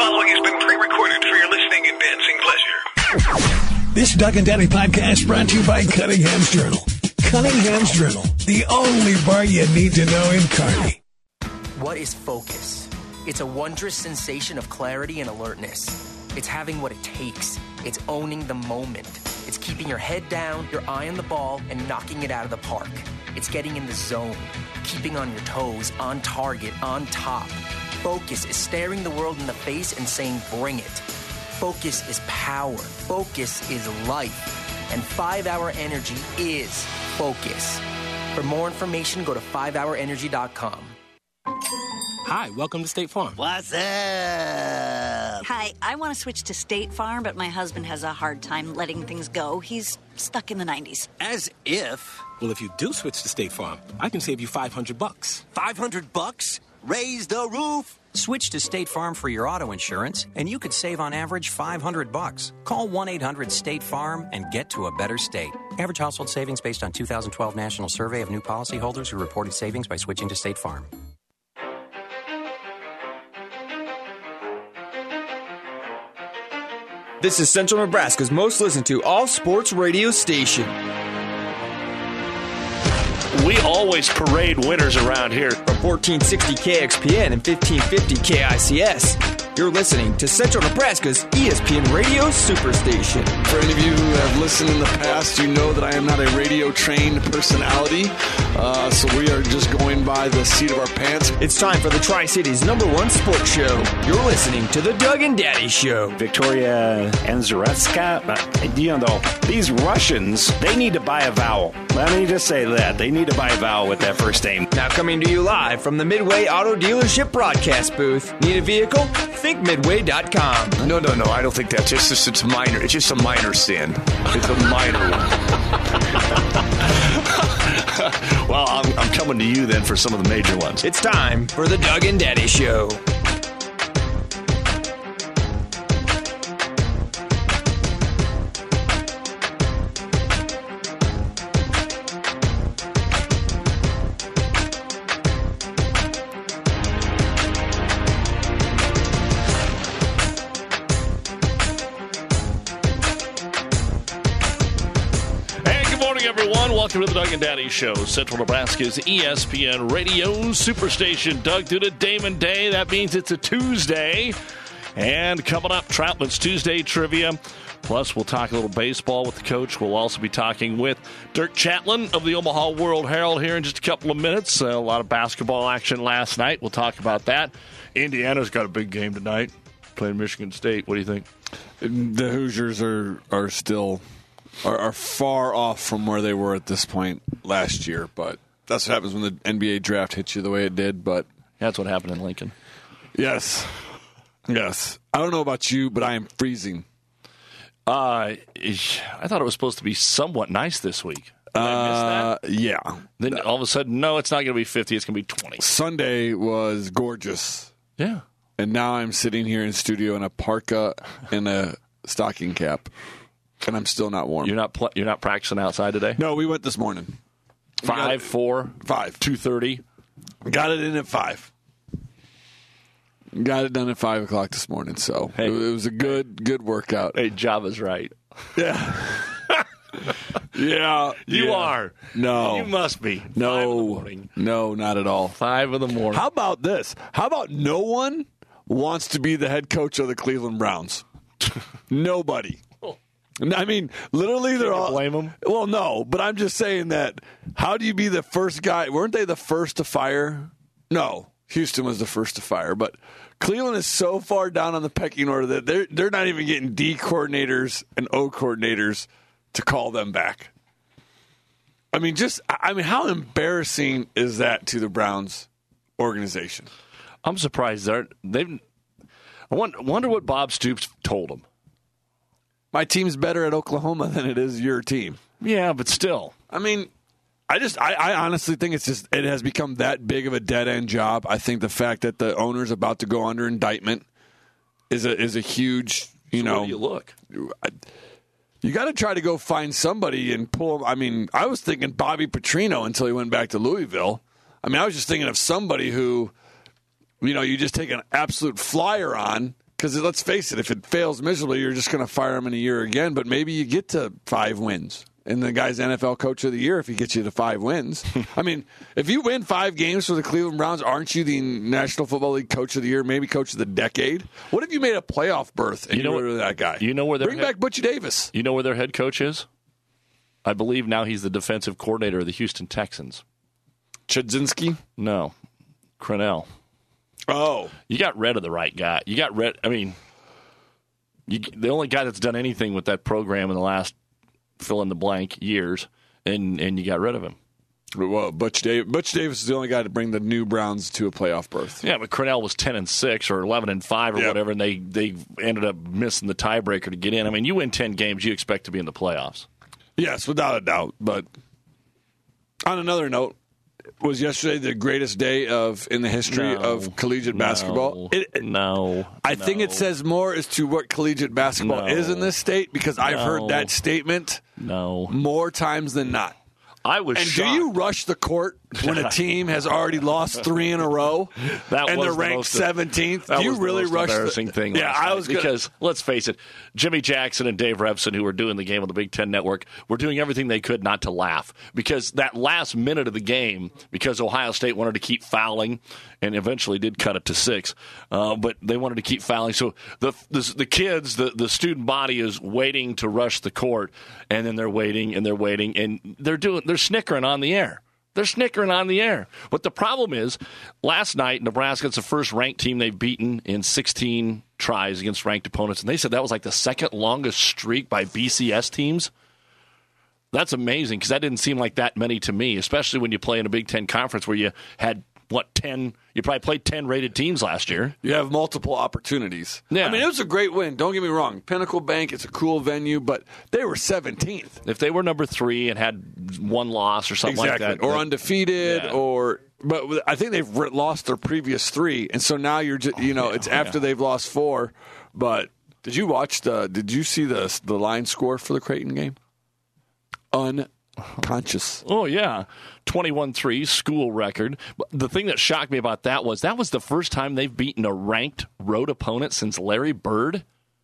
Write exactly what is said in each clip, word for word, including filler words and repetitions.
following has been pre-recorded for your listening and dancing pleasure. This Doug and Daddy podcast brought to you by Cunningham's Journal. Cunningham's Journal, the only bar you need to know in Kearney. What is focus? It's a wondrous sensation of clarity and alertness. It's having what it takes. It's owning the moment. It's keeping your head down, your eye on the ball, and knocking it out of the park. It's getting in the zone, keeping on your toes, on target, on top. Focus is staring the world in the face and saying, bring it. Focus is power. Focus is life. And five hour Energy is focus. For more information, go to five hour energy dot com. Hi, welcome to State Farm. What's up? Hi, I want to switch to State Farm, but my husband has a hard time letting things go. He's stuck in the nineties. As if. Well, if you do switch to State Farm, I can save you five hundred bucks. five hundred bucks? Raise the roof. Switch to State Farm for your auto insurance, and you could save on average five hundred bucks. Call one eight hundred state farm and get to a better state. Average household savings based on two thousand twelve National Survey of New Policyholders who reported savings by switching to State Farm. This is Central Nebraska's most listened to all-sports radio station. We always parade winners around here. From fourteen sixty K X P N and fifteen fifty K I C S, you're listening to Central Nebraska's E S P N Radio Superstation. For any of you who have listened in the past, you know that I am not a radio-trained personality, uh, so we are just going by the seat of our pants. It's time for the Tri-Cities' number one sports show. You're listening to the Doug and Daddy Show. Victoria Anzaretska, you know, these Russians, they need to buy a vowel. Let me just say that. They need to buy a vowel with that first name. Now coming to you live from the Midway Auto Dealership broadcast booth. Need a vehicle? Think Midway dot com. No, no, no. I don't think that's just, just it's minor. It's just a minor sin. It's a minor one. Well, I'm, I'm coming to you then for some of the major ones. It's time for the Doug and Daddy Show. Welcome to the Doug and Daddy Show, Central Nebraska's E S P N Radio Superstation. Doug did a Damon Day. That means it's a Tuesday. And coming up, Troutman's Tuesday Trivia. Plus, we'll talk a little baseball with the coach. We'll also be talking with Dirk Chatelain of the Omaha World Herald here in just a couple of minutes. Uh, a lot of basketball action last night. We'll talk about that. Indiana's got a big game tonight, playing Michigan State. What do you think? The Hoosiers are, are still... Are, are far off from where they were at this point last year, but that's what happens when the N B A draft hits you the way it did. But that's what happened in Lincoln. Yes, yes. I don't know about you, but I am freezing. Uh, I thought it was supposed to be somewhat nice this week. Did I miss that? Uh, yeah. Then all of a sudden, no, it's not going to be fifty. It's going to be twenty. Sunday was gorgeous. Yeah. And now I'm sitting here in studio in a parka and a stocking cap. And I'm still not warm. You're not pl- you're not practicing outside today? No, we went this morning. Five, four, five, two thirty. Got it in at five. Got it done at five o'clock this morning. So hey, it was a good good workout. Hey, Java's right. Yeah, yeah. You yeah. are. No, you must be. No, no, not at all. Five in the morning. How about this? How about no one wants to be the head coach of the Cleveland Browns? Nobody. I mean, literally, they're all. Blame them? Well, no, but I'm just saying that. How do you be the first guy? Weren't they the first to fire? No, Houston was the first to fire, but Cleveland is so far down on the pecking order that they're they're not even getting D coordinators and O coordinators to call them back. I mean, just I mean, how embarrassing is that to the Browns organization? I'm surprised they're they've. I wonder, wonder what Bob Stoops told them. My team's better at Oklahoma than it is your team. Yeah, but still. I mean, I just, I, I honestly think it's just, it has become that big of a dead end job. I think the fact that the owner's about to go under indictment is a is a huge, you so know. Where do you look? I, you got to try to go find somebody and pull. I mean, I was thinking Bobby Petrino until he went back to Louisville. I mean, I was just thinking of somebody who, you know, you just take an absolute flyer on Because let's face it, if it fails miserably, you're just going to fire him in a year again. But maybe you get to five wins. And the guy's N F L Coach of the Year if he gets you to five wins. I mean, if you win five games for the Cleveland Browns, aren't you the National Football League Coach of the Year, maybe Coach of the Decade? What if you made a playoff berth and you, know you were that guy? You know where Bring head, back Butch Davis. You know where their head coach is? I believe now he's the defensive coordinator of the Houston Texans. Chudzinski? No. Crennel. Oh. You got rid of the right guy. You got rid, I mean, you, the only guy that's done anything with that program in the last fill in the blank years, and, and you got rid of him. Well, Butch Davis, Butch Davis is the only guy to bring the new Browns to a playoff berth. Yeah, but Crennel was ten and six or eleven and five or yep. whatever, and they, they ended up missing the tiebreaker to get in. I mean, you win ten games, you expect to be in the playoffs. Yes, without a doubt. But on another note, was yesterday the greatest day of in the history no, of collegiate no, basketball? It, it, no. I no. think it says more as to what collegiate basketball no, is in this state because I've no, heard that statement no. more times than not. I was and shocked. do you rush the court when a team has already lost three in a row that and was they're the ranked most, seventeenth? That Do you was really the most rush embarrassing the thing? Yeah, I was gonna, gonna, because let's face it, Jimmy Jackson and Dave Revson, who were doing the game on the Big Ten Network, were doing everything they could not to laugh because that last minute of the game, because Ohio State wanted to keep fouling and eventually did cut it to six, uh, but they wanted to keep fouling. So the the, the kids, the, the student body is waiting to rush the court, and then they're waiting and they're waiting and they're doing they're snickering on the air. They're snickering on the air. But the problem is, last night, Nebraska's the first ranked team they've beaten in sixteen tries against ranked opponents. And they said that was like the second longest streak by B C S teams. That's amazing because that didn't seem like that many to me, especially when you play in a Big Ten conference where you had, what, ten? You probably played ten rated teams last year. You have multiple opportunities. Yeah. I mean, it was a great win. Don't get me wrong. Pinnacle Bank, it's a cool venue, but they were seventeenth. If they were number three and had one loss or something exactly. like that. Or that, undefeated, yeah. or but I think they've lost their previous three, and so now you're just, you know, yeah, it's after yeah. they've lost four. But did you watch the? Did you see the the line score for the Creighton game? Unconscious. Oh, yeah. twenty-one three, school record. But the thing that shocked me about that was that was the first time they've beaten a ranked road opponent since Larry Bird.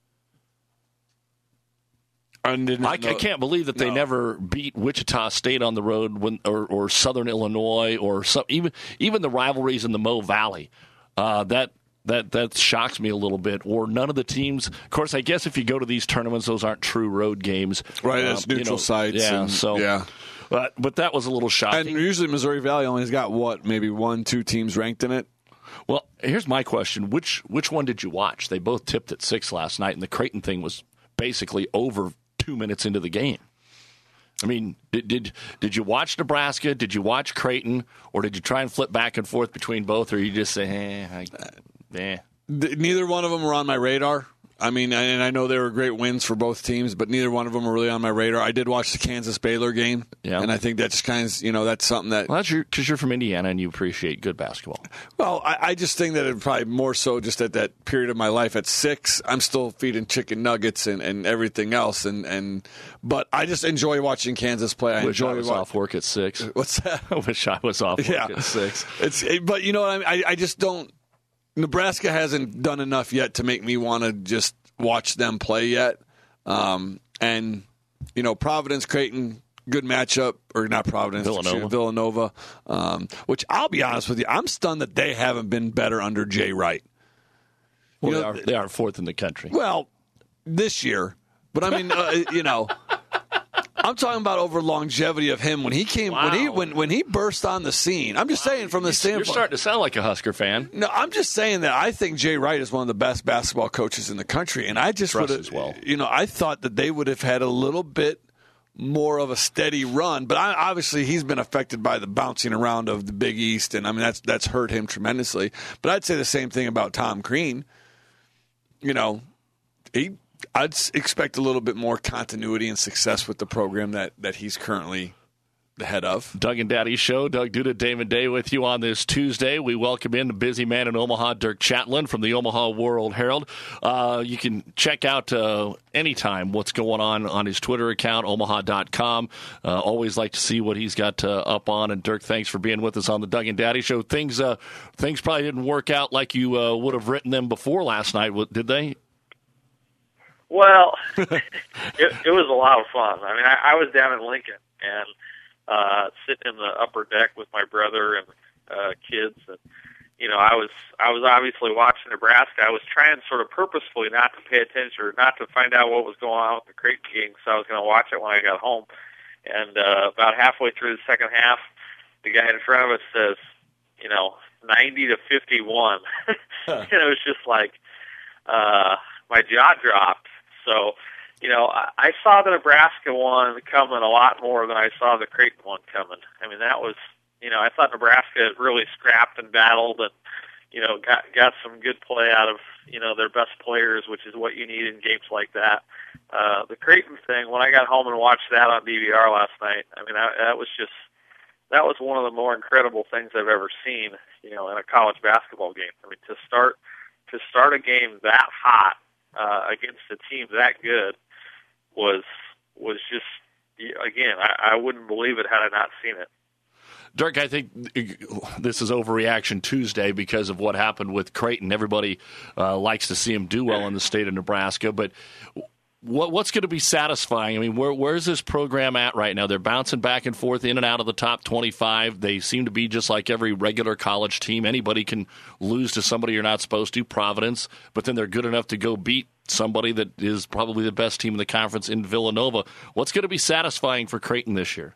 I, didn't I, know. I can't believe that they No. never beat Wichita State on the road when, or, or Southern Illinois or some, even even the rivalries in the Mo Valley. Uh, that that that shocks me a little bit. Or none of the teams. Of course, I guess if you go to these tournaments, those aren't true road games. Right, it's Um, neutral you know, sites. Yeah, and, so yeah. But but that was a little shocking. And usually Missouri Valley only has got what, maybe one, two teams ranked in it. Well, here's my question: which which one did you watch? They both tipped at six last night, and the Creighton thing was basically over two minutes into the game. I mean, did did did you watch Nebraska? Did you watch Creighton, or did you try and flip back and forth between both, or you just say, eh, I, eh? Neither one of them were on my radar. I mean, and I know they were great wins for both teams, but neither one of them were really on my radar. I did watch the Kansas Baylor game, yeah. and I think that's kind of, you know, that's something that. Well, that's because you're from Indiana and you appreciate good basketball. Well, I, I just think that it probably more so just at that period of my life at six, I'm still feeding chicken nuggets and, and everything else, and, and but I just enjoy watching Kansas play. I wish enjoy I was watch- off work at six. What's that? I wish I was off work yeah. at six. It's, but you know what I mean? I, I just don't. Nebraska hasn't done enough yet to make me want to just watch them play yet. Um, and, you know, Providence, Creighton, good matchup. Or not Providence, Villanova. Villanova. Um, which I'll be honest with you, I'm stunned that they haven't been better under Jay Wright. Well, You they, know, are, they are fourth in the country. Well, this year. But, I mean, uh, you know, I'm talking about over longevity of him when he came Wow. when he when when he burst on the scene. I'm just wow. saying from the You're standpoint. starting to sound like a Husker fan. No, I'm just saying that I think Jay Wright is one of the best basketball coaches in the country, and I just would as well. You know, I thought that they would have had a little bit more of a steady run, but I, obviously he's been affected by the bouncing around of the Big East, and I mean that's that's hurt him tremendously. But I'd say the same thing about Tom Crean. You know, he. I'd expect a little bit more continuity and success with the program that, that he's currently the head of. Doug and Daddy Show. Doug Duda, Damon Day with you on this Tuesday. We welcome in the busy man in Omaha, Dirk Chatelain from the Omaha World Herald. Uh, you can check out uh, anytime what's going on on his Twitter account, omaha dot com. Uh, always like to see what he's got uh, up on. And Dirk, thanks for being with us on the Doug and Daddy Show. Things uh, things probably didn't work out like you uh, would have written them before last night, did they? Well, it, it was a lot of fun. I mean, I, I was down in Lincoln and uh, sitting in the upper deck with my brother and uh, kids, and you know, I was I was obviously watching Nebraska. I was trying sort of purposefully not to pay attention or not to find out what was going on with the Creighton game, so I was going to watch it when I got home. And uh, about halfway through the second half, the guy in front of us says, you know, ninety to fifty-one. Huh. And it was just like uh, my jaw dropped. So, you know, I, I saw the Nebraska one coming a lot more than I saw the Creighton one coming. I mean, that was, you know, I thought Nebraska really scrapped and battled and, you know, got got some good play out of, you know, their best players, which is what you need in games like that. Uh, the Creighton thing, when I got home and watched that on D V R last night, I mean, I, that was just, that was one of the more incredible things I've ever seen, you know, in a college basketball game. I mean, to start, to start a game that hot, Uh, against a team that good was was just, again, I, I wouldn't believe it had I not seen it. Dirk, I think this is Overreaction Tuesday because of what happened with Creighton. Everybody uh, likes to see him do well in the state of Nebraska, but what, what's going to be satisfying? I mean, where, where's this program at right now? They're bouncing back and forth in and out of the top twenty-five. They seem to be just like every regular college team. Anybody can lose to somebody you're not supposed to, Providence, but then they're good enough to go beat somebody that is probably the best team in the conference in Villanova. What's going to be satisfying for Creighton this year?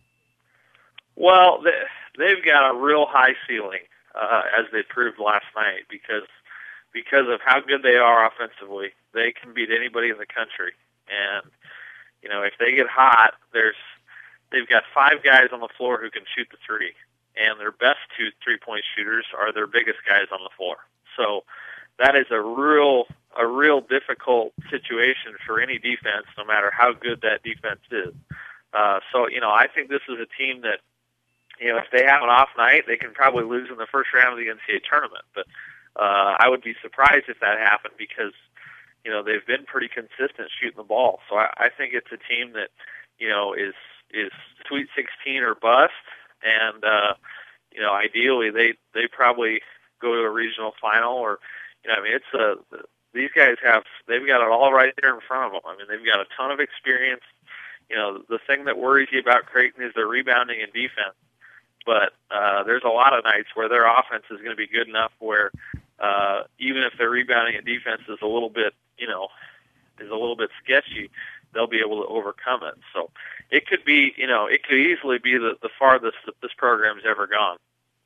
Well, they've got a real high ceiling, uh, as they proved last night, because because of how good they are offensively. They can beat anybody in the country. And, you know, if they get hot, there's they've got five guys on the floor who can shoot the three. And their best two three-point shooters are their biggest guys on the floor. So that is a real a real difficult situation for any defense, no matter how good that defense is. Uh, so, you know, I think this is a team that, you know, if they have an off night, they can probably lose in the first round of the N C double A tournament. But uh, I would be surprised if that happened because, you know, they've been pretty consistent shooting the ball. So I, I think it's a team that, you know, is is Sweet sixteen or bust. And, uh, you know, ideally they, they probably go to a regional final or, you know, I mean, it's a, these guys have, they've got it all right there in front of them. I mean, they've got a ton of experience. You know, the thing that worries you about Creighton is their rebounding and defense. But uh, there's a lot of nights where their offense is going to be good enough where uh, even if their rebounding and defense is a little bit, you know, is a little bit sketchy, they'll be able to overcome it. So it could be, you know, it could easily be the, the farthest that this program's ever gone.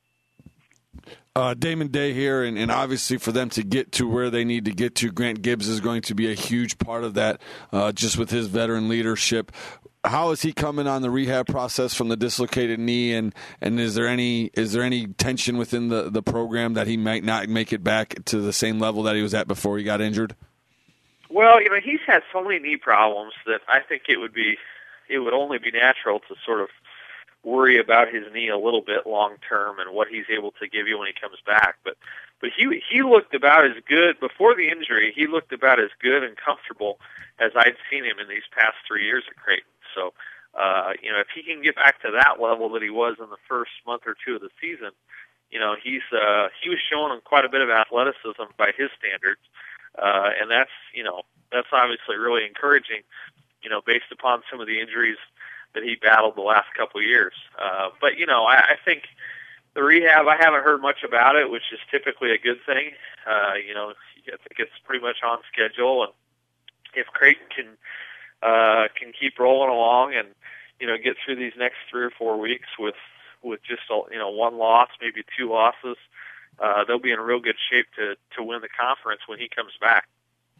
Uh, Damon Day here, and, and obviously for them to get to where they need to get to, Grant Gibbs is going to be a huge part of that, uh, just with his veteran leadership. How is he coming on the rehab process from the dislocated knee, and, and is there any is there any tension within the, the program that he might not make it back to the same level that he was at before he got injured? Well, you know, he's had so many knee problems that I think it would be it would only be natural to sort of worry about his knee a little bit long term and what he's able to give you when he comes back. But but he he looked about as good before the injury. He looked about as good and comfortable as I'd seen him in these past three years at Creighton. So, uh, you know, if he can get back to that level that he was in the first month or two of the season, you know, he's uh, he was showing quite a bit of athleticism by his standards, uh, and that's you know that's obviously really encouraging, you know, based upon some of the injuries that he battled the last couple of years. Uh, but you know, I, I think the rehab, I haven't heard much about it, which is typically a good thing. Uh, you know, I think it's pretty much on schedule, and if Creighton can. Uh, can keep rolling along and, you know, get through these next three or four weeks with, with just, you know, one loss, maybe two losses, uh, they'll be in real good shape to, to win the conference when he comes back.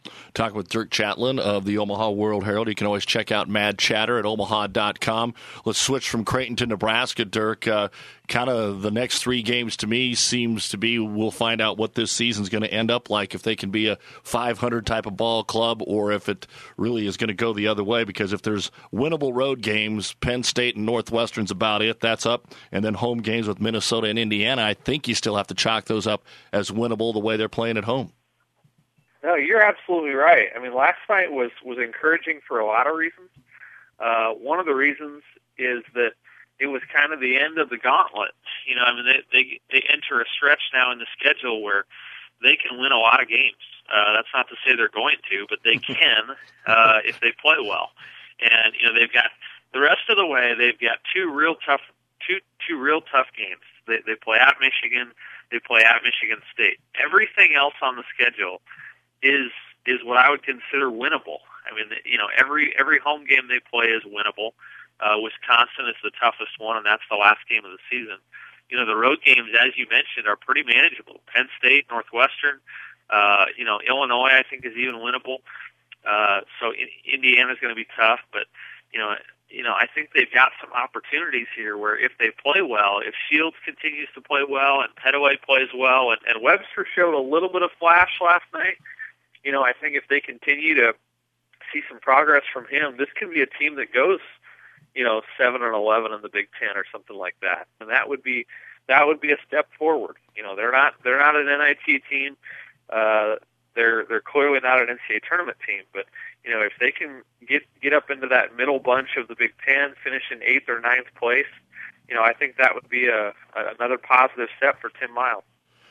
Talking with Dirk Chatelain of the Omaha World Herald. You can always check out Mad Chatter at omaha dot com. Let's switch from Creighton to Nebraska, Dirk. Uh, kind of the next three games to me seems to be we'll find out what this season's going to end up like, if they can be a five hundred type of ball club or if it really is going to go the other way, because if there's winnable road games, Penn State and Northwestern's about it. That's up. And then home games with Minnesota and Indiana, I think you still have to chalk those up as winnable the way they're playing at home. No, you're absolutely right. I mean, last night was, was encouraging for a lot of reasons. Uh, one of the reasons is that it was kind of the end of the gauntlet. You know, I mean, they, they, they enter a stretch now in the schedule where they can win a lot of games. Uh, that's not to say they're going to, but they can uh, if they play well. And, you know, they've got the rest of the way, they've got two real tough, two, two real tough games. They, they play at Michigan, they play at Michigan State. Everything else on the schedule is is what I would consider winnable. I mean, you know, every every home game they play is winnable. Uh, Wisconsin is the toughest one, and that's the last game of the season. You know, the road games, as you mentioned, are pretty manageable. Penn State, Northwestern, uh, you know, Illinois, I think, is even winnable. Uh, so in, Indiana's going to be tough, but you know, you know, I think they've got some opportunities here where if they play well, if Shields continues to play well, and Pettaway plays well, and, and Webster showed a little bit of flash last night. You know, I think if they continue to see some progress from him, this could be a team that goes, you know, seven and eleven in the Big Ten or something like that, and that would be that would be a step forward. You know, they're not they're not an N I T team, uh, they're they're clearly not an N C double A tournament team, but you know, if they can get get up into that middle bunch of the Big Ten, finish in eighth or ninth place, you know, I think that would be a, a another positive step for Tim Miles.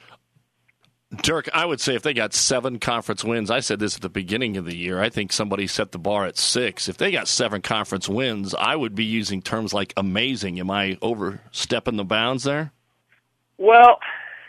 Dirk, I would say if they got seven conference wins, I said this at the beginning of the year, I think somebody set the bar at six. If they got seven conference wins, I would be using terms like amazing. Am I overstepping the bounds there? Well,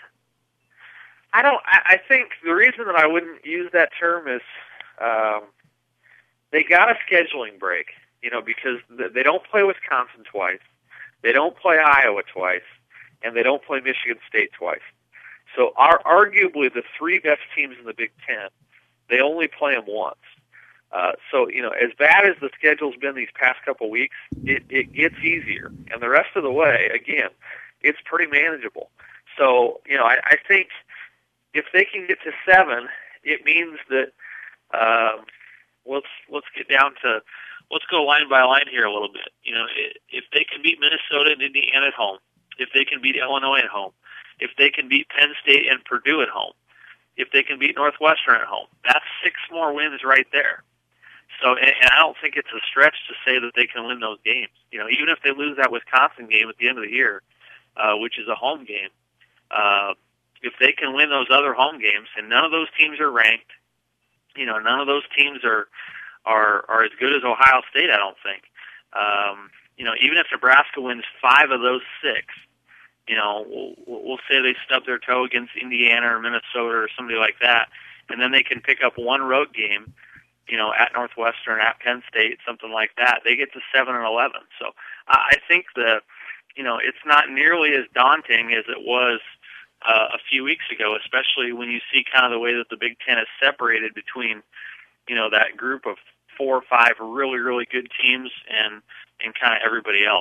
I don't. I, I think the reason that I wouldn't use that term is um, they got a scheduling break, you know, because they don't play Wisconsin twice, they don't play Iowa twice, and they don't play Michigan State twice. So are arguably the three best teams in the Big Ten, they only play them once. Uh, so, you know, as bad as the schedule's been these past couple weeks, it, it gets easier. And the rest of the way, again, it's pretty manageable. So, you know, I, I think if they can get to seven, it means that um, let's let's get down to let's go line by line here a little bit. You know, if they can beat Minnesota and Indiana at home, if they can beat Illinois at home, if they can beat Penn State and Purdue at home, if they can beat Northwestern at home, that's six more wins right there. So, and, and I don't think it's a stretch to say that they can win those games. You know, even if they lose that Wisconsin game at the end of the year, uh, which is a home game, uh, if they can win those other home games, and none of those teams are ranked, you know, none of those teams are are are as good as Ohio State, I don't think. Um, you know, even if Nebraska wins five of those six, you know, we'll, we'll say they stub their toe against Indiana or Minnesota or somebody like that, and then they can pick up one road game, you know, at Northwestern, at Penn State, something like that. They get to seven and eleven. So I think that, you know, it's not nearly as daunting as it was uh, a few weeks ago, especially when you see kind of the way that the Big Ten is separated between, you know, that group of four or five really, really good teams and, and kind of everybody else.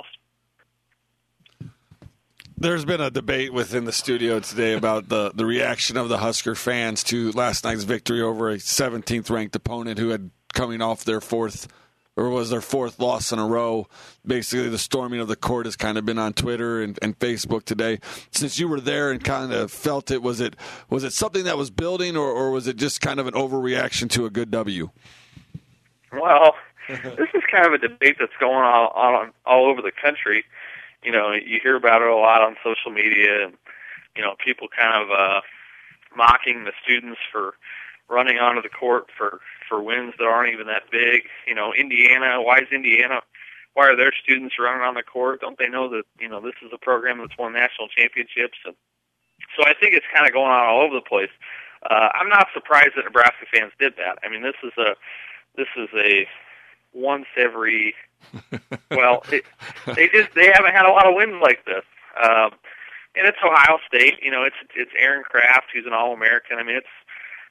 There's been a debate within the studio today about the, the reaction of the Husker fans to last night's victory over a seventeenth ranked opponent who had coming off their fourth or was their fourth loss in a row. Basically, the storming of the court has kind of been on Twitter and, and Facebook today. Since you were there and kind of felt it, was it was it something that was building, or, or was it just kind of an overreaction to a good W? Well, this is kind of a debate that's going on all, all over the country. You know, you hear about it a lot on social media, and, you know, people kind of uh, mocking the students for running onto the court for, for wins that aren't even that big. You know, Indiana, why is Indiana, why are their students running on the court? Don't they know that, you know, this is a program that's won national championships? And so I think it's kind of going on all over the place. Uh, I'm not surprised that Nebraska fans did that. I mean, this is a, this is a once every, well, it, they just, they haven't had a lot of wins like this. Um, and it's Ohio State, you know, it's, it's Aaron Kraft, who's an All-American. I mean, it's,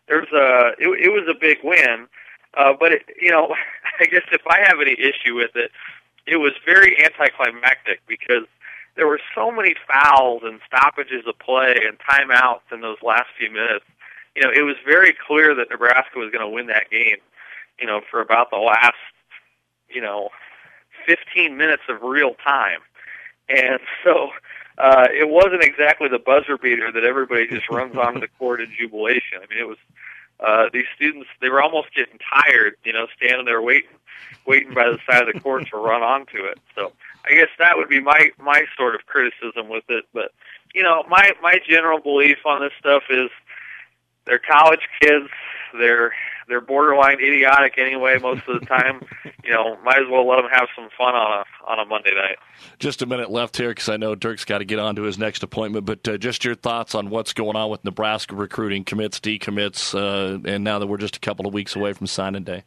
there's a it, it was a big win, uh, but it, you know, I guess if I have any issue with it, it was very anticlimactic because there were so many fouls and stoppages of play and timeouts in those last few minutes. You know, it was very clear that Nebraska was going to win that game. You know, for about the last, you know, fifteen minutes of real time, and so. Uh, it wasn't exactly the buzzer beater that everybody just runs onto the court in jubilation. I mean, it was uh, these students, they were almost getting tired, you know, standing there waiting waiting by the side of the court to run onto it. So I guess that would be my, my sort of criticism with it. But, you know, my, my general belief on this stuff is they're college kids. They're they're borderline idiotic anyway most of the time. You know, might as well let them have some fun on a on a Monday night. Just a minute left here because I know Dirk's got to get on to his next appointment. But uh, just your thoughts on what's going on with Nebraska recruiting, commits, decommits, uh, and now that we're just a couple of weeks away from signing day.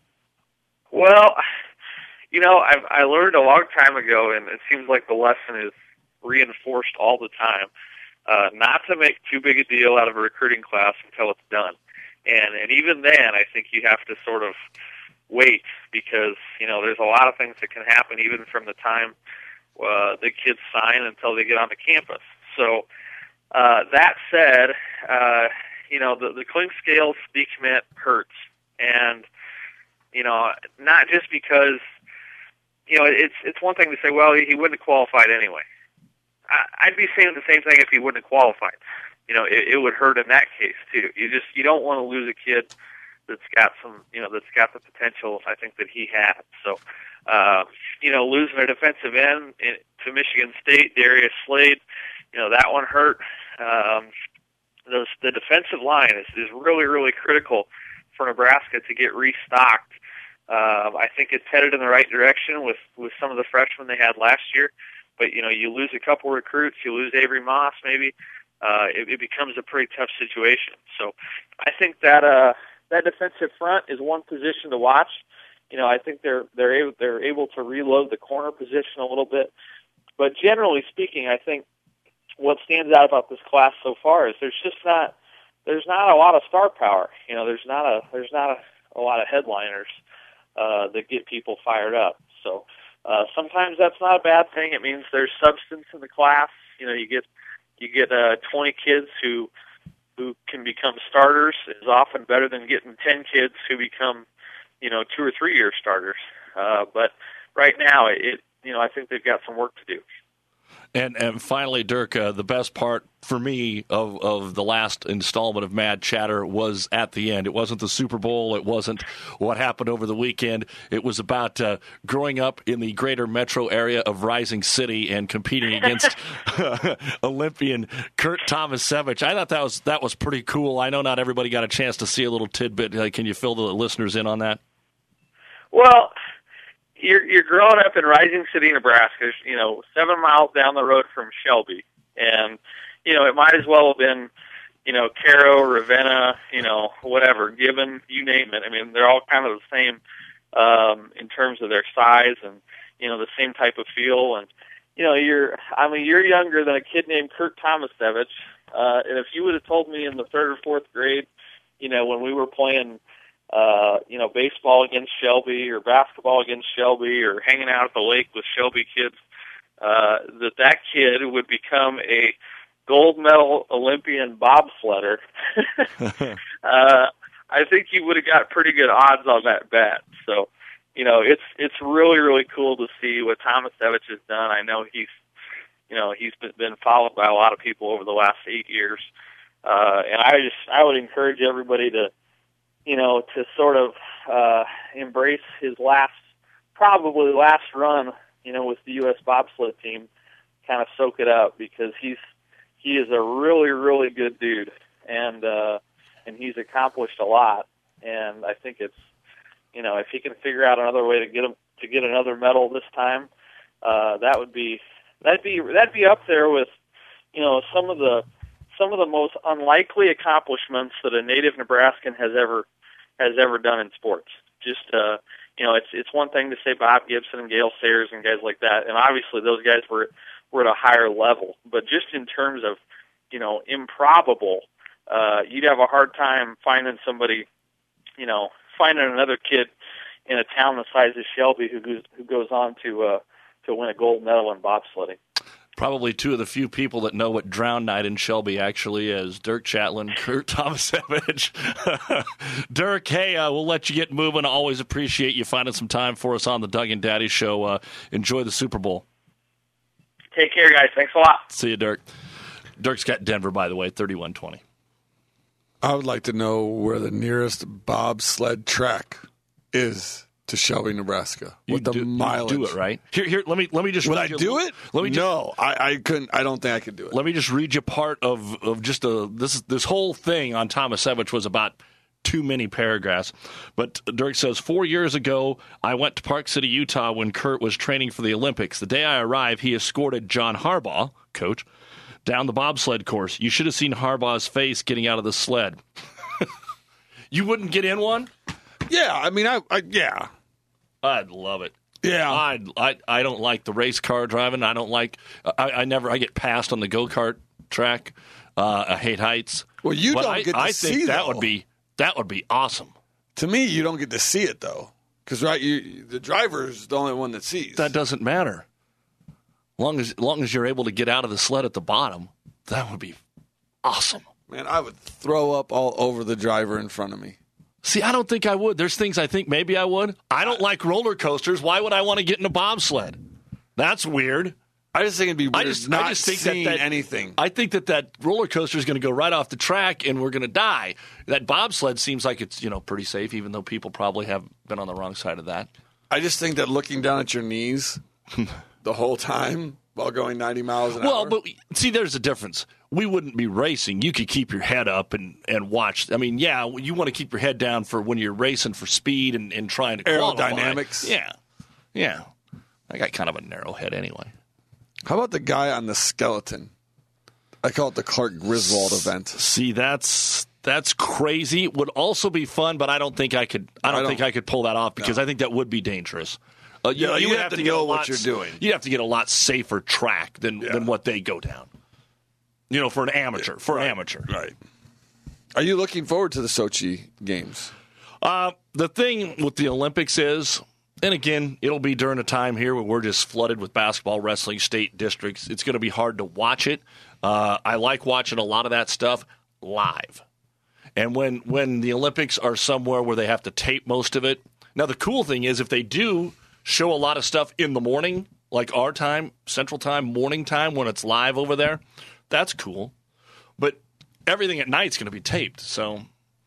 Well, you know, I've, I learned a long time ago, and it seems like the lesson is reinforced all the time, uh, not to make too big a deal out of a recruiting class until it's done. And and even then, I think you have to sort of wait because, you know, there's a lot of things that can happen even from the time uh, the kids sign until they get on the campus. So uh, that said, uh, you know, the, the Clink-Scales decommit hurts. And, you know, not just because, you know, it's it's one thing to say, well, he wouldn't have qualified anyway. I, I'd be saying the same thing if he wouldn't have qualified. You know, it, it would hurt in that case too. You just you don't want to lose a kid that's got some, you know, that's got the potential I think that he had. So, uh, you know, losing a defensive end in, to Michigan State, Darius Slade, you know, that one hurt. Um, those, the defensive line is, is really really critical for Nebraska to get restocked. Uh, I think it's headed in the right direction with with some of the freshmen they had last year. But you know, you lose a couple recruits, you lose Avery Moss maybe. Uh, it, it becomes a pretty tough situation. So I think that uh, that defensive front is one position to watch. You know, I think they're they're able, they're able to reload the corner position a little bit. But generally speaking, I think what stands out about this class so far is there's just not there's not a lot of star power. You know, there's not a there's not a, a lot of headliners uh, that get people fired up. So uh, sometimes that's not a bad thing. It means there's substance in the class. You know, you get You get uh, twenty kids who who can become starters is often better than getting ten kids who become, you know, two or three year starters. Uh, but right now, it you know I think they've got some work to do. And and finally, Dirk, uh, the best part for me of, of the last installment of Mad Chatter was at the end. It wasn't the Super Bowl. It wasn't what happened over the weekend. It was about uh, growing up in the greater metro area of Rising City and competing against uh, Olympian Kurt Tomasevich. I thought that was that was pretty cool. I know not everybody got a chance to see a little tidbit. Uh, can you fill the listeners in on that? Well, You're, you're growing up in Rising City, Nebraska, you know, seven miles down the road from Shelby. And, you know, it might as well have been, you know, Cairo, Ravenna, you know, whatever, Gibbon, you name it. I mean, they're all kind of the same um, in terms of their size and, you know, the same type of feel. And, you know, you're, I mean, you're younger than a kid named Kurt Tomasevich. Uh, and if you would have told me in the third or fourth grade, you know, when we were playing Uh, you know, baseball against Shelby or basketball against Shelby or hanging out at the lake with Shelby kids, uh, that that kid would become a gold medal Olympian bobsledder. uh, I think he would have got pretty good odds on that bet. So, you know, it's it's really, really cool to see what Tomasevich has done. I know he's, you know, he's been, been followed by a lot of people over the last eight years. Uh, and I just, I would encourage everybody to, you know, to sort of uh, embrace his last, probably last run, you know, with the U S bobsled team, kind of soak it up because he's he is a really, really good dude, and uh, and he's accomplished a lot. And I think it's, you know, if he can figure out another way to get him to get another medal this time, uh, that would be that'd be that'd be up there with, you know, some of the some of the most unlikely accomplishments that a native Nebraskan has ever has ever done in sports. Just, uh, you know, it's it's one thing to say Bob Gibson and Gale Sayers and guys like that, and obviously those guys were were at a higher level. But just in terms of, you know, improbable uh, you'd have a hard time finding somebody, you know, finding another kid in a town the size of Shelby who goes, who goes on to uh, to win a gold medal in bobsledding. Probably two of the few people that know what Drown Night in Shelby actually is. Dirk Chatlin, Kurt Tomasevich. Dirk, hey, uh, we'll let you get moving. I always appreciate you finding some time for us on the Doug and Daddy Show. Uh, enjoy the Super Bowl. Take care, guys. Thanks a lot. See you, Dirk. Dirk's got Denver, by the way, thirty-one twenty. I would like to know where the nearest bobsled track is to Shelby, Nebraska. You What the do, mileage? You do it, right? Here, here. Let me let me just. Would read I you a do little- it? Let me just, no, I, I couldn't. I don't think I could do it. Let me just read you part of, of just a this this whole thing on Tomasevich was about too many paragraphs. But Dirk says, four years ago, I went to Park City, Utah when Kurt was training for the Olympics. The day I arrived, he escorted John Harbaugh, coach, down the bobsled course. You should have seen Harbaugh's face getting out of the sled. You wouldn't get in one? Yeah, I mean, I, I yeah. I'd love it. Yeah. I I I don't like the race car driving. I don't like. I, I never. I get passed on the go kart track. Uh, I hate heights. Well, you But don't I, get to I see think that though. would be that would be awesome. To me, you don't get to see it though, because right, you the driver's the only one that sees. That doesn't matter. Long as long as you're able to get out of the sled at the bottom, that would be awesome. Man, I would throw up all over the driver in front of me. See, I don't think I would. There's things I think maybe I would. I don't like roller coasters. Why would I want to get in a bobsled? That's weird. I just think it'd be weird I just, not I just think seeing that, that anything. I think that that roller coaster is going to go right off the track and we're going to die. That bobsled seems like it's, you know, pretty safe, even though people probably have been on the wrong side of that. I just think that looking down at your knees the whole time while going ninety miles an Well, hour. but see, there's a difference. We wouldn't be racing. You could keep your head up and, and watch. I mean, yeah, you want to keep your head down for when you're racing for speed and, and trying to qualify. Aerodynamics. Yeah, yeah. I got kind of a narrow head anyway. How about the guy on the skeleton? I call it the Clark Griswold event. See, that's that's crazy. It would also be fun, but I don't think I could. I don't, I don't- think I could pull that off because No. I think that would be dangerous. Uh, Yeah, you have to get know a what lot you're s- doing. You'd have to get a lot safer track than Yeah. than what they go down. You know, for an amateur, for Right. an amateur. Right. Are you looking forward to the Sochi games? Uh, the thing with the Olympics is, and again, it'll be during a time here where we're just flooded with basketball, wrestling, state districts. It's going to be hard to watch it. Uh, I like watching a lot of that stuff live. And when, when the Olympics are somewhere where they have to tape most of it. Now, the cool thing is if they do show a lot of stuff in the morning, like our time, Central Time, morning time, when it's live over there, that's cool. But everything at night's going to be taped, so...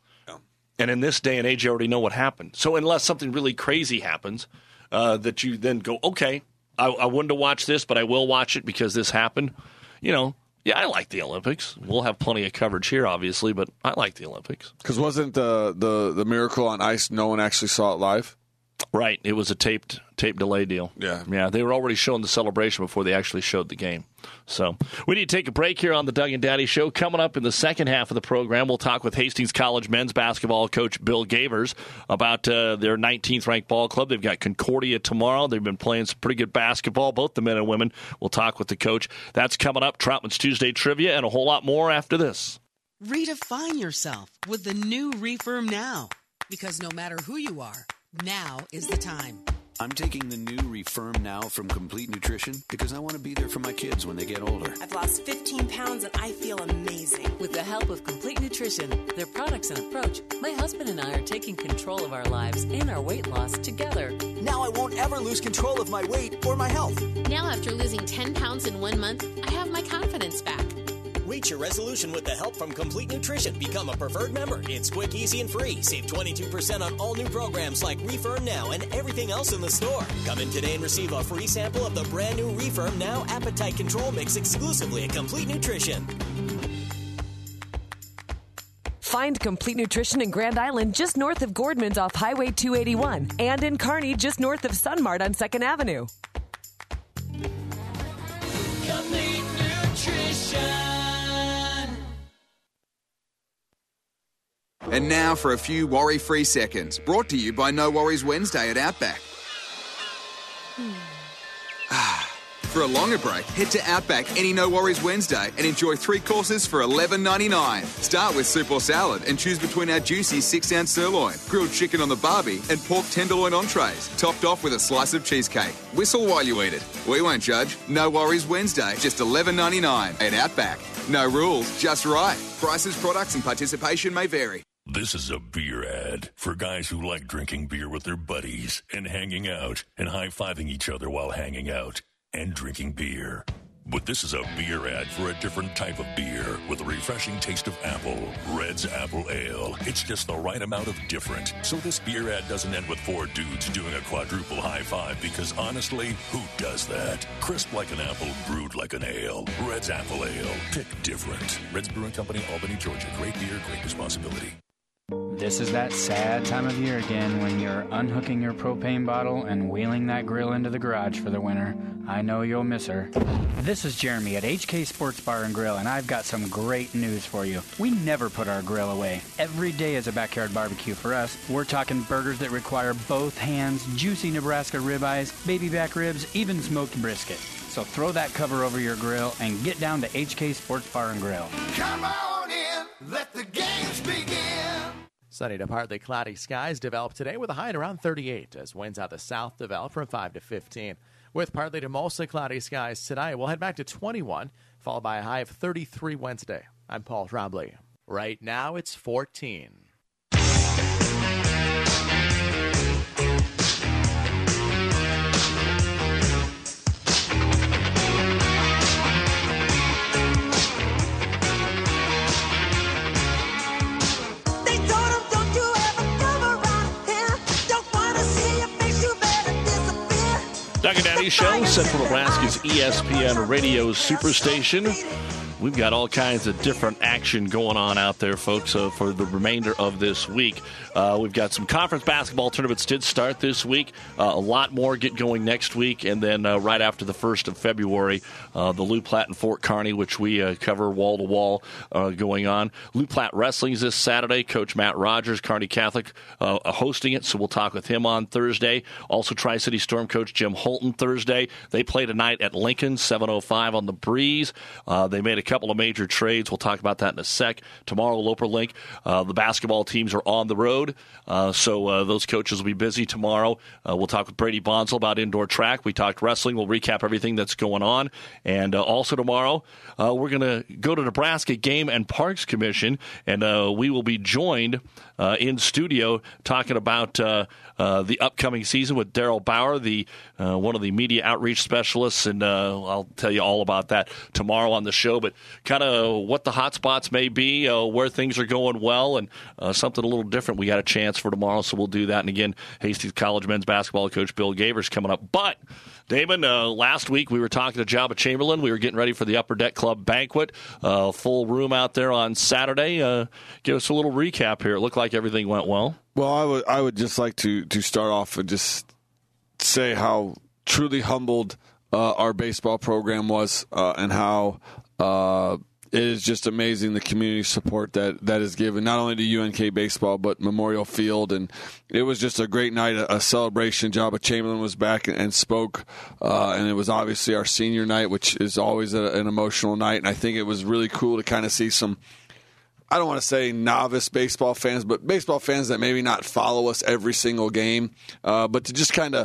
And in this day and age, you already know what happened. So unless something really crazy happens, uh, that you then go, okay, I, I wouldn't have watched this, but I will watch it because this happened. You know, yeah, I like the Olympics. We'll have plenty of coverage here, obviously, but I like the Olympics. Because wasn't the, the, the Miracle on Ice, no one actually saw it live? Right. It was a taped tape delay deal. Yeah. Yeah. They were already showing the celebration before they actually showed the game. So we need to take a break here on the Doug and Daddy Show. Coming up in the second half of the program, we'll talk with Hastings College men's basketball coach Bill Gavers about uh, their nineteenth ranked ball club. They've got Concordia tomorrow. They've been playing some pretty good basketball, both the men and women. We'll talk with the coach. That's coming up. Troutman's Tuesday Trivia and a whole lot more after this. Redefine yourself with the new Refirm Now. Because no matter who you are, now is the time. I'm taking the new Refirm Now from Complete Nutrition because I want to be there for my kids when they get older. I've lost fifteen pounds and I feel amazing. With the help of Complete Nutrition, their products and approach, my husband and I are taking control of our lives and our weight loss together. Now I won't ever lose control of my weight or my health. Now after losing ten pounds in one month, I have my confidence back. Reach your resolution with the help from Complete Nutrition. Become a preferred member. It's quick, easy, and free. Save twenty-two percent on all new programs like Refirm Now and everything else in the store. Come in today and receive a free sample of the brand new Refirm Now Appetite Control Mix exclusively at Complete Nutrition. Find Complete Nutrition in Grand Island just north of Gordman's off Highway two eighty-one and in Kearney just north of Sunmart on second Avenue. Complete Nutrition. And now for a few worry-free seconds, brought to you by No Worries Wednesday at Outback. For a longer break, head to Outback any No Worries Wednesday and enjoy three courses for eleven ninety-nine. Start with soup or salad and choose between our juicy six-ounce sirloin, grilled chicken on the barbie, and pork tenderloin entrees, topped off with a slice of cheesecake. Whistle while you eat it. We won't judge. No Worries Wednesday, just eleven ninety-nine at Outback. No rules, just right. Prices, products, and participation may vary. This is a beer ad for guys who like drinking beer with their buddies and hanging out and high-fiving each other while hanging out and drinking beer. But this is a beer ad for a different type of beer with a refreshing taste of apple. Red's Apple Ale. It's just the right amount of different. So this beer ad doesn't end with four dudes doing a quadruple high five because honestly, who does that? Crisp like an apple, brewed like an ale. Red's Apple Ale. Pick different. Red's Brewing Company, Albany, Georgia. Great beer, great responsibility. This is that sad time of year again when you're unhooking your propane bottle and wheeling that grill into the garage for the winter. I know you'll miss her. This is Jeremy at H K Sports Bar and Grill, and I've got some great news for you. We never put our grill away. Every day is a backyard barbecue for us. We're talking burgers that require both hands, juicy Nebraska ribeyes, baby back ribs, even smoked brisket. So throw that cover over your grill and get down to H K Sports Bar and Grill. Come on in, let the games begin. Sunny to partly cloudy skies develop today with a high at around thirty-eight as winds out the south develop from five to fifteen. With partly to mostly cloudy skies tonight, we'll head back to twenty-one, followed by a high of thirty-three Wednesday. I'm Paul Trombley. Right now it's fourteen. Doug and Daddy Show, Central Nebraska's E S P N Radio Superstation. We've got all kinds of different action going on out there, folks, uh, for the remainder of this week. Uh, we've got some conference basketball tournaments did start this week. Uh, a lot more get going next week. And then uh, right after the first of February, uh, the Lou Platte and Fort Kearney, which we uh, cover wall-to-wall uh, going on. Lou Platte Wrestling is this Saturday. Coach Matt Rogers, Kearney Catholic, uh, hosting it. So we'll talk with him on Thursday. Also, Tri-City Storm coach Jim Holton Thursday. They play tonight at Lincoln, seven oh five on the Breeze. Uh, they made a couple of major trades. We'll talk about that in a sec. Tomorrow, Loper Link, uh, the basketball teams are on the road, uh, so uh, those coaches will be busy tomorrow. Uh, we'll talk with Brady Bonsall about indoor track. We talked wrestling. We'll recap everything that's going on. And uh, also tomorrow, uh, we're going to go to Nebraska Game and Parks Commission, and uh, we will be joined uh, in studio talking about uh, uh, the upcoming season with Daryl Bauer, the uh, one of the media outreach specialists, and uh, I'll tell you all about that tomorrow on the show. But kind of what the hot spots may be, uh, where things are going well, and uh, something a little different we got a chance for tomorrow, so we'll do that. And again, Hastings College men's basketball coach Bill Gavers coming up. But Damon, uh, last week we were talking to Jabba Chamberlain. We were getting ready for the Upper Deck Club banquet. Uh, full room out there on Saturday. Uh, give us a little recap here. It looked like everything went well. Well, I would I would just like to, to start off and just say how truly humbled uh, our baseball program was uh, and how uh, it is just amazing the community support that, that is given, not only to U N K baseball, but Memorial Field. And it was just a great night, a, a celebration. Jabba Chamberlain was back and, and spoke, uh, and it was obviously our senior night, which is always a, an emotional night. And I think it was really cool to kind of see some, I don't want to say novice baseball fans, but baseball fans that maybe not follow us every single game, uh, but to just kind of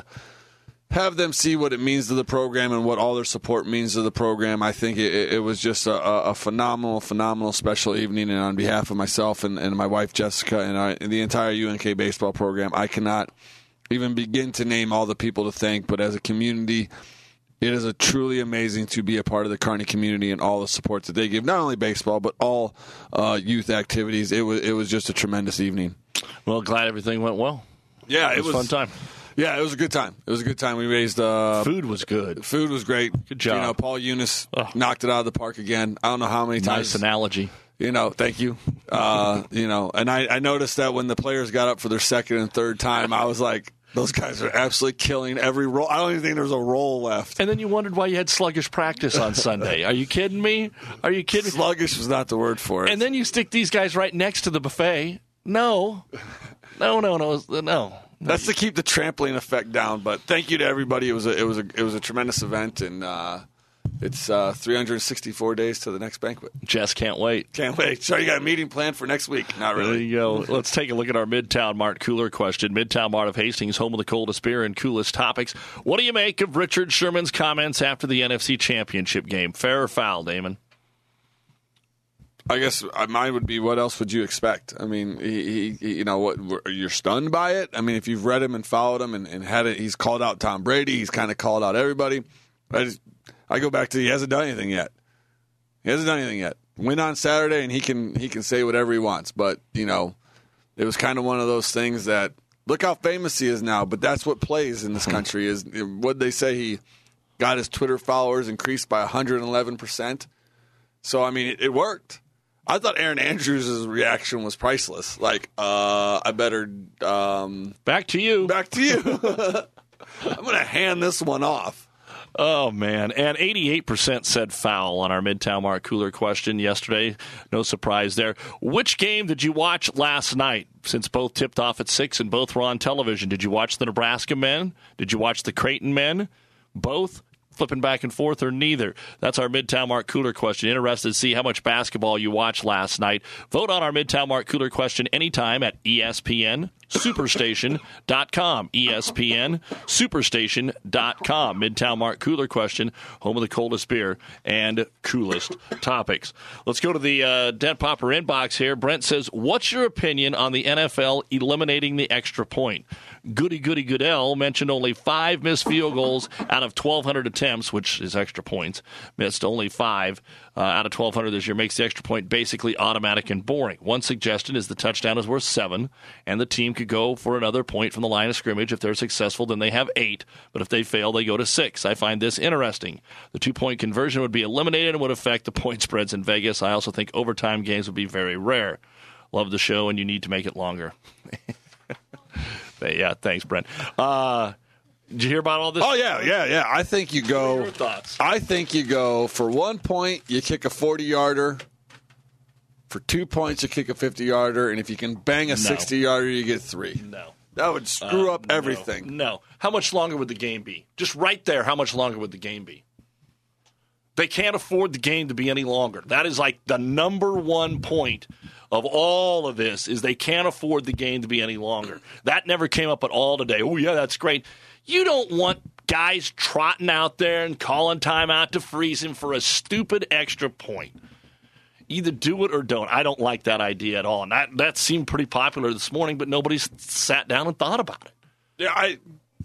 have them see what it means to the program and what all their support means to the program. I think it, it was just a, a phenomenal, phenomenal special evening. And on behalf of myself and, and my wife, Jessica, and, I, and the entire U N K baseball program, I cannot even begin to name all the people to thank. But as a community, it is a truly amazing to be a part of the Kearney community and all the support that they give, not only baseball, but all uh, youth activities. It was, it was just a tremendous evening. Well, glad everything went well. Yeah, it was a fun time. Yeah, it was a good time. It was a good time. We raised uh, food was good. Food was great. Good job. You know, Paul Eunice oh. knocked it out of the park again. I don't know how many times. Nice analogy. You know, thank you. Uh, you know, and I, I noticed that when the players got up for their second and third time, I was like, those guys are absolutely killing every roll. I don't even think there was a roll left. And then you wondered why you had sluggish practice on Sunday. Are you kidding me? Are you kidding? Sluggish was not the word for it. And then you stick these guys right next to the buffet. No. No, no, no, no. That's to keep the trampling effect down. But thank you to everybody. It was a it was a it was a tremendous event, and uh, it's uh, three hundred sixty-four days to the next banquet. Jess can't wait. Can't wait. So you got a meeting planned for next week? Not really. There you go. Let's take a look at our Midtown Mart cooler question. Midtown Mart of Hastings, home of the coldest beer and coolest topics. What do you make of Richard Sherman's comments after the N F C Championship game? Fair or foul, Damon? I guess mine would be, what else would you expect? I mean, he, he you know, what you're stunned by it. I mean, if you've read him and followed him and, and had it, he's called out Tom Brady. He's kind of called out everybody. I just, I go back to he hasn't done anything yet. He hasn't done anything yet. Win on Saturday, and he can he can say whatever he wants. But you know, it was kind of one of those things that look how famous he is now. But that's what plays in this country. Is what they say he got his Twitter followers increased by one hundred eleven percent. So I mean, it, it worked. I thought Aaron Andrews' reaction was priceless. Like, uh, I better... Um, back to you. Back to you. I'm going to hand this one off. Oh, man. And eighty-eight percent said foul on our Midtown Mart cooler question yesterday. No surprise there. Which game did you watch last night? Since both tipped off at six and both were on television. Did you watch the Nebraska men? Did you watch the Creighton men? Both? Flipping back and forth, or neither? That's our Midtown Mart cooler question. Interested to see how much basketball you watched last night. Vote on our Midtown Mart cooler question anytime at E S P N Superstation dot com. E S P N Superstation dot com. Midtown Mart cooler question, home of the coldest beer and coolest topics. Let's go to the uh, Dent Popper inbox here. Brent says, what's your opinion on the N F L eliminating the extra point? Goody Goody Goodell mentioned only five missed field goals out of twelve hundred attempts, which is extra points. Missed only five uh, out of twelve hundred this year. Makes the extra point basically automatic and boring. One suggestion is the touchdown is worth seven, and the team could go for another point from the line of scrimmage. If they're successful, then they have eight, but if they fail, they go to six. I find this interesting. The two-point conversion would be eliminated and would affect the point spreads in Vegas. I also think overtime games would be very rare. Love the show, and you need to make it longer. Yeah, thanks, Brent. Uh, did you hear about all this? Oh, yeah, yeah, yeah. I think you go. What are your thoughts? I think you go for one point, you kick a forty-yarder. For two points, you kick a fifty-yarder. And if you can bang a sixty-yarder, you get three. No. That would screw uh, up everything. No. no. How much longer would the game be? Just right there, how much longer would the game be? They can't afford the game to be any longer. That is like the number one point of all of this is they can't afford the game to be any longer. That never came up at all today. Oh, yeah, that's great. You don't want guys trotting out there and calling timeout to freeze him for a stupid extra point. Either do it or don't. I don't like that idea at all. And that, that seemed pretty popular this morning, but nobody's sat down and thought about it. Yeah, I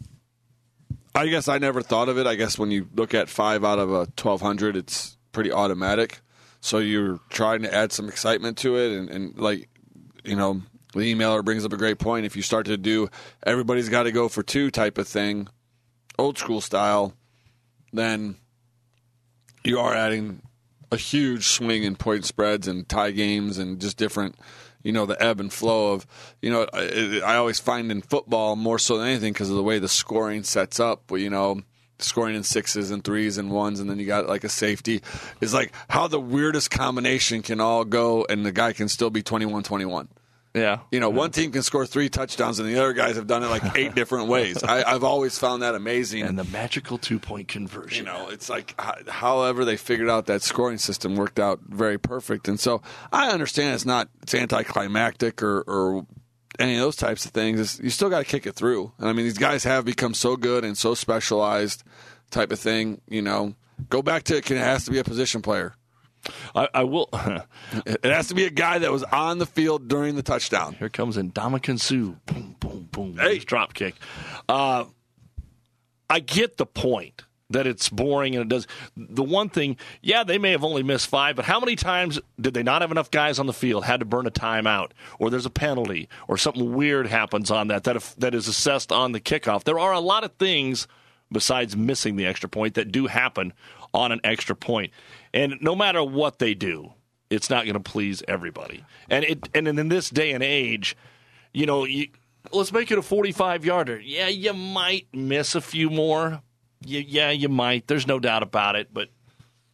I guess I never thought of it. I guess when you look at five out of a twelve hundred, it's pretty automatic. So you're trying to add some excitement to it, and, and like, you know, the emailer brings up a great point. If you start to do everybody's got to go for two type of thing, old school style, then you are adding a huge swing in point spreads and tie games and just different, you know, the ebb and flow of, you know, I, I always find in football more so than anything because of the way the scoring sets up, you know, scoring in sixes and threes and ones, and then you got like a safety. Is like how the weirdest combination can all go, and the guy can still be twenty-one twenty-one. Yeah. You know, one team can score three touchdowns, and the other guys have done it like eight different ways. I, I've always found that amazing. And the magical two-point conversion. You know, it's like however they figured out that scoring system worked out very perfect. And so I understand it's not it's anticlimactic or, or any of those types of things. It's, you still got to kick it through. And I mean, these guys have become so good and so specialized type of thing. You know, go back to it. It has to be a position player. I, I will. It has to be a guy that was on the field during the touchdown. Here comes Ndamukong Suh. Boom, boom, boom. Hey. Drop kick. Uh, I get the point that it's boring and it does. The one thing, yeah, they may have only missed five, but how many times did they not have enough guys on the field, had to burn a timeout, or there's a penalty, or something weird happens on that that, if, that is assessed on the kickoff? There are a lot of things besides missing the extra point that do happen on an extra point. And no matter what they do, it's not going to please everybody. And it and in this day and age, you know, you, let's make it a forty-five-yarder. Yeah, you might miss a few more. You, yeah, you might. There's no doubt about it. But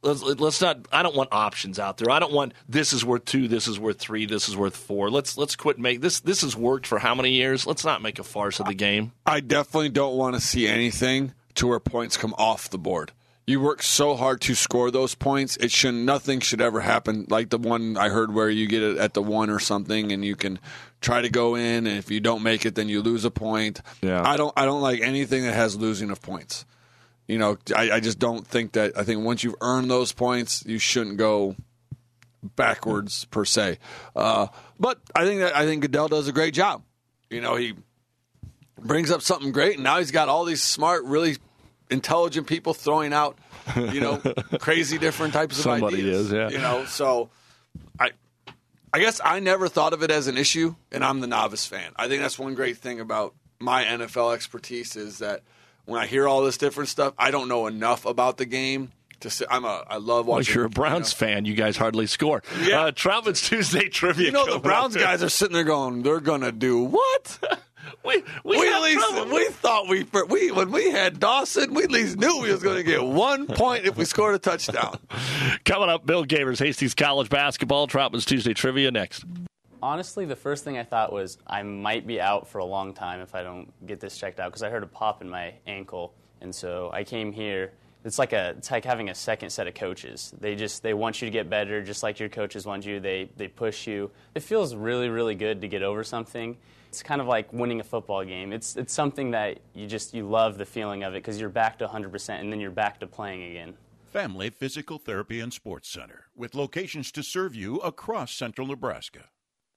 let's, let's not. I don't want options out there. I don't want this is worth two, this is worth three, this is worth four. Let's let's quit make this. This has worked for how many years? Let's not make a farce of the game. I definitely don't want to see anything to where points come off the board. You work so hard to score those points. It should nothing should ever happen like the one I heard where you get it at the one or something, and you can try to go in, and if you don't make it, then you lose a point. Yeah. I don't. I don't like anything that has losing of points. You know, I, I just don't think that. I think once you've earned those points, you shouldn't go backwards per se. Uh, but I think that I think Goodell does a great job. You know, he brings up something great, and now he's got all these smart, really intelligent people throwing out, you know, crazy different types of Somebody ideas. is, yeah. You know, so I, I guess I never thought of it as an issue, and I'm the novice fan. I think that's one great thing about my N F L expertise is that when I hear all this different stuff, I don't know enough about the game. To say, I'm a, I love watching. Well, you're a Browns you know. fan. You guys hardly score. Yeah. Uh, Troutman's Tuesday trivia. You know, the Browns guys are sitting there going, they're going to do what? we we, we at least we thought we we when we had Dawson, we at least knew we was going to get one point if we scored a touchdown. Coming up, Bill Gavers, Hastings College basketball. Troutman's Tuesday trivia next. Honestly, the first thing I thought was I might be out for a long time if I don't get this checked out because I heard a pop in my ankle, and so I came here. It's like a it's like having a second set of coaches. They just they want you to get better, just like your coaches want you. They they push you. It feels really really good to get over something. It's kind of like winning a football game. It's it's something that you just you love the feeling of it because you're back to one hundred percent and then you're back to playing again. Family Physical Therapy and Sports Center with locations to serve you across central Nebraska.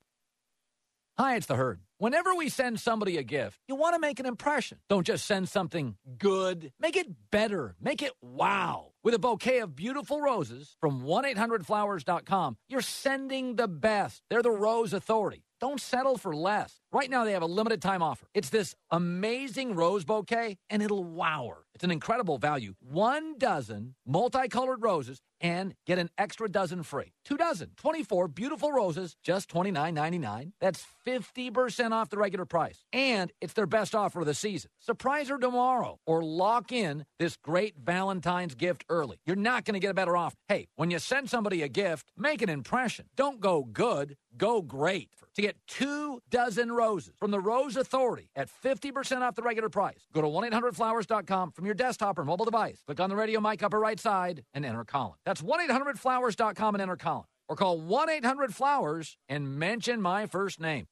Hi, it's the Herd. Whenever we send somebody a gift, you want to make an impression. Don't just send something good. Make it better. Make it wow. With a bouquet of beautiful roses from one eight hundred flowers dot com, you're sending the best. They're the Rose Authority. Don't settle for less. Right now, they have a limited time offer. It's this amazing rose bouquet, and it'll wow her. It's an incredible value. One dozen multicolored roses and get an extra dozen free. Two dozen, twenty-four beautiful roses, just twenty-nine ninety-nine. That's fifty percent off the regular price. And it's their best offer of the season. Surprise her tomorrow or lock in this great Valentine's gift early. You're not going to get a better offer. Hey, when you send somebody a gift, make an impression. Don't go good, go great. To get two dozen roses from the Rose Authority at fifty percent off the regular price, go to one eight hundred flowers dot com from your desktop or mobile device. Click on the radio mic upper right side and enter Colin. That's one eight hundred flowers dot com and enter Colin. Or call one eight hundred flowers and mention my first name.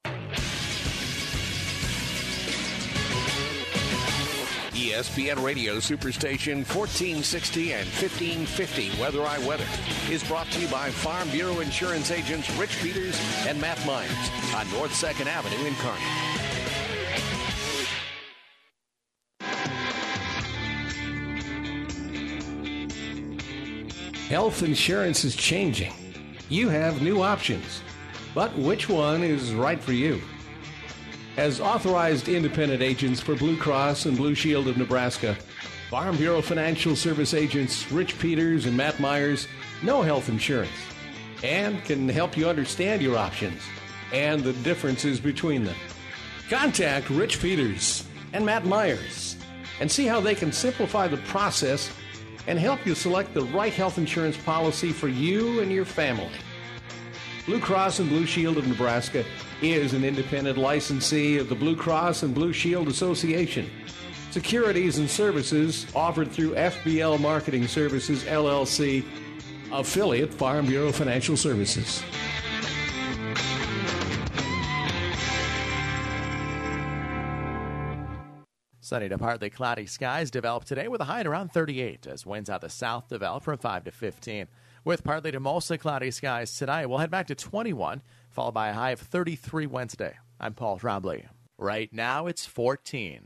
E S P N Radio Superstation fourteen sixty and fifteen fifty Weather I Weather is brought to you by Farm Bureau Insurance agents Rich Peters and Matt Myers on North second Avenue in Kearney. Health insurance is changing. You have new options, but which one is right for you? As authorized independent agents for Blue Cross and Blue Shield of Nebraska, Farm Bureau Financial Service agents Rich Peters and Matt Myers know health insurance and can help you understand your options and the differences between them. Contact Rich Peters and Matt Myers and see how they can simplify the process and help you select the right health insurance policy for you and your family. Blue Cross and Blue Shield of Nebraska is an independent licensee of the Blue Cross and Blue Shield Association. Securities and services offered through F B L Marketing Services, L L C, affiliate Farm Bureau Financial Services. Sunny to partly cloudy skies develop today with a high at around thirty-eight as winds out the south develop from five to fifteen. With partly to mostly cloudy skies tonight, we'll head back to twenty-one, followed by a high of thirty-three Wednesday. I'm Paul Trombley. Right now, it's fourteen.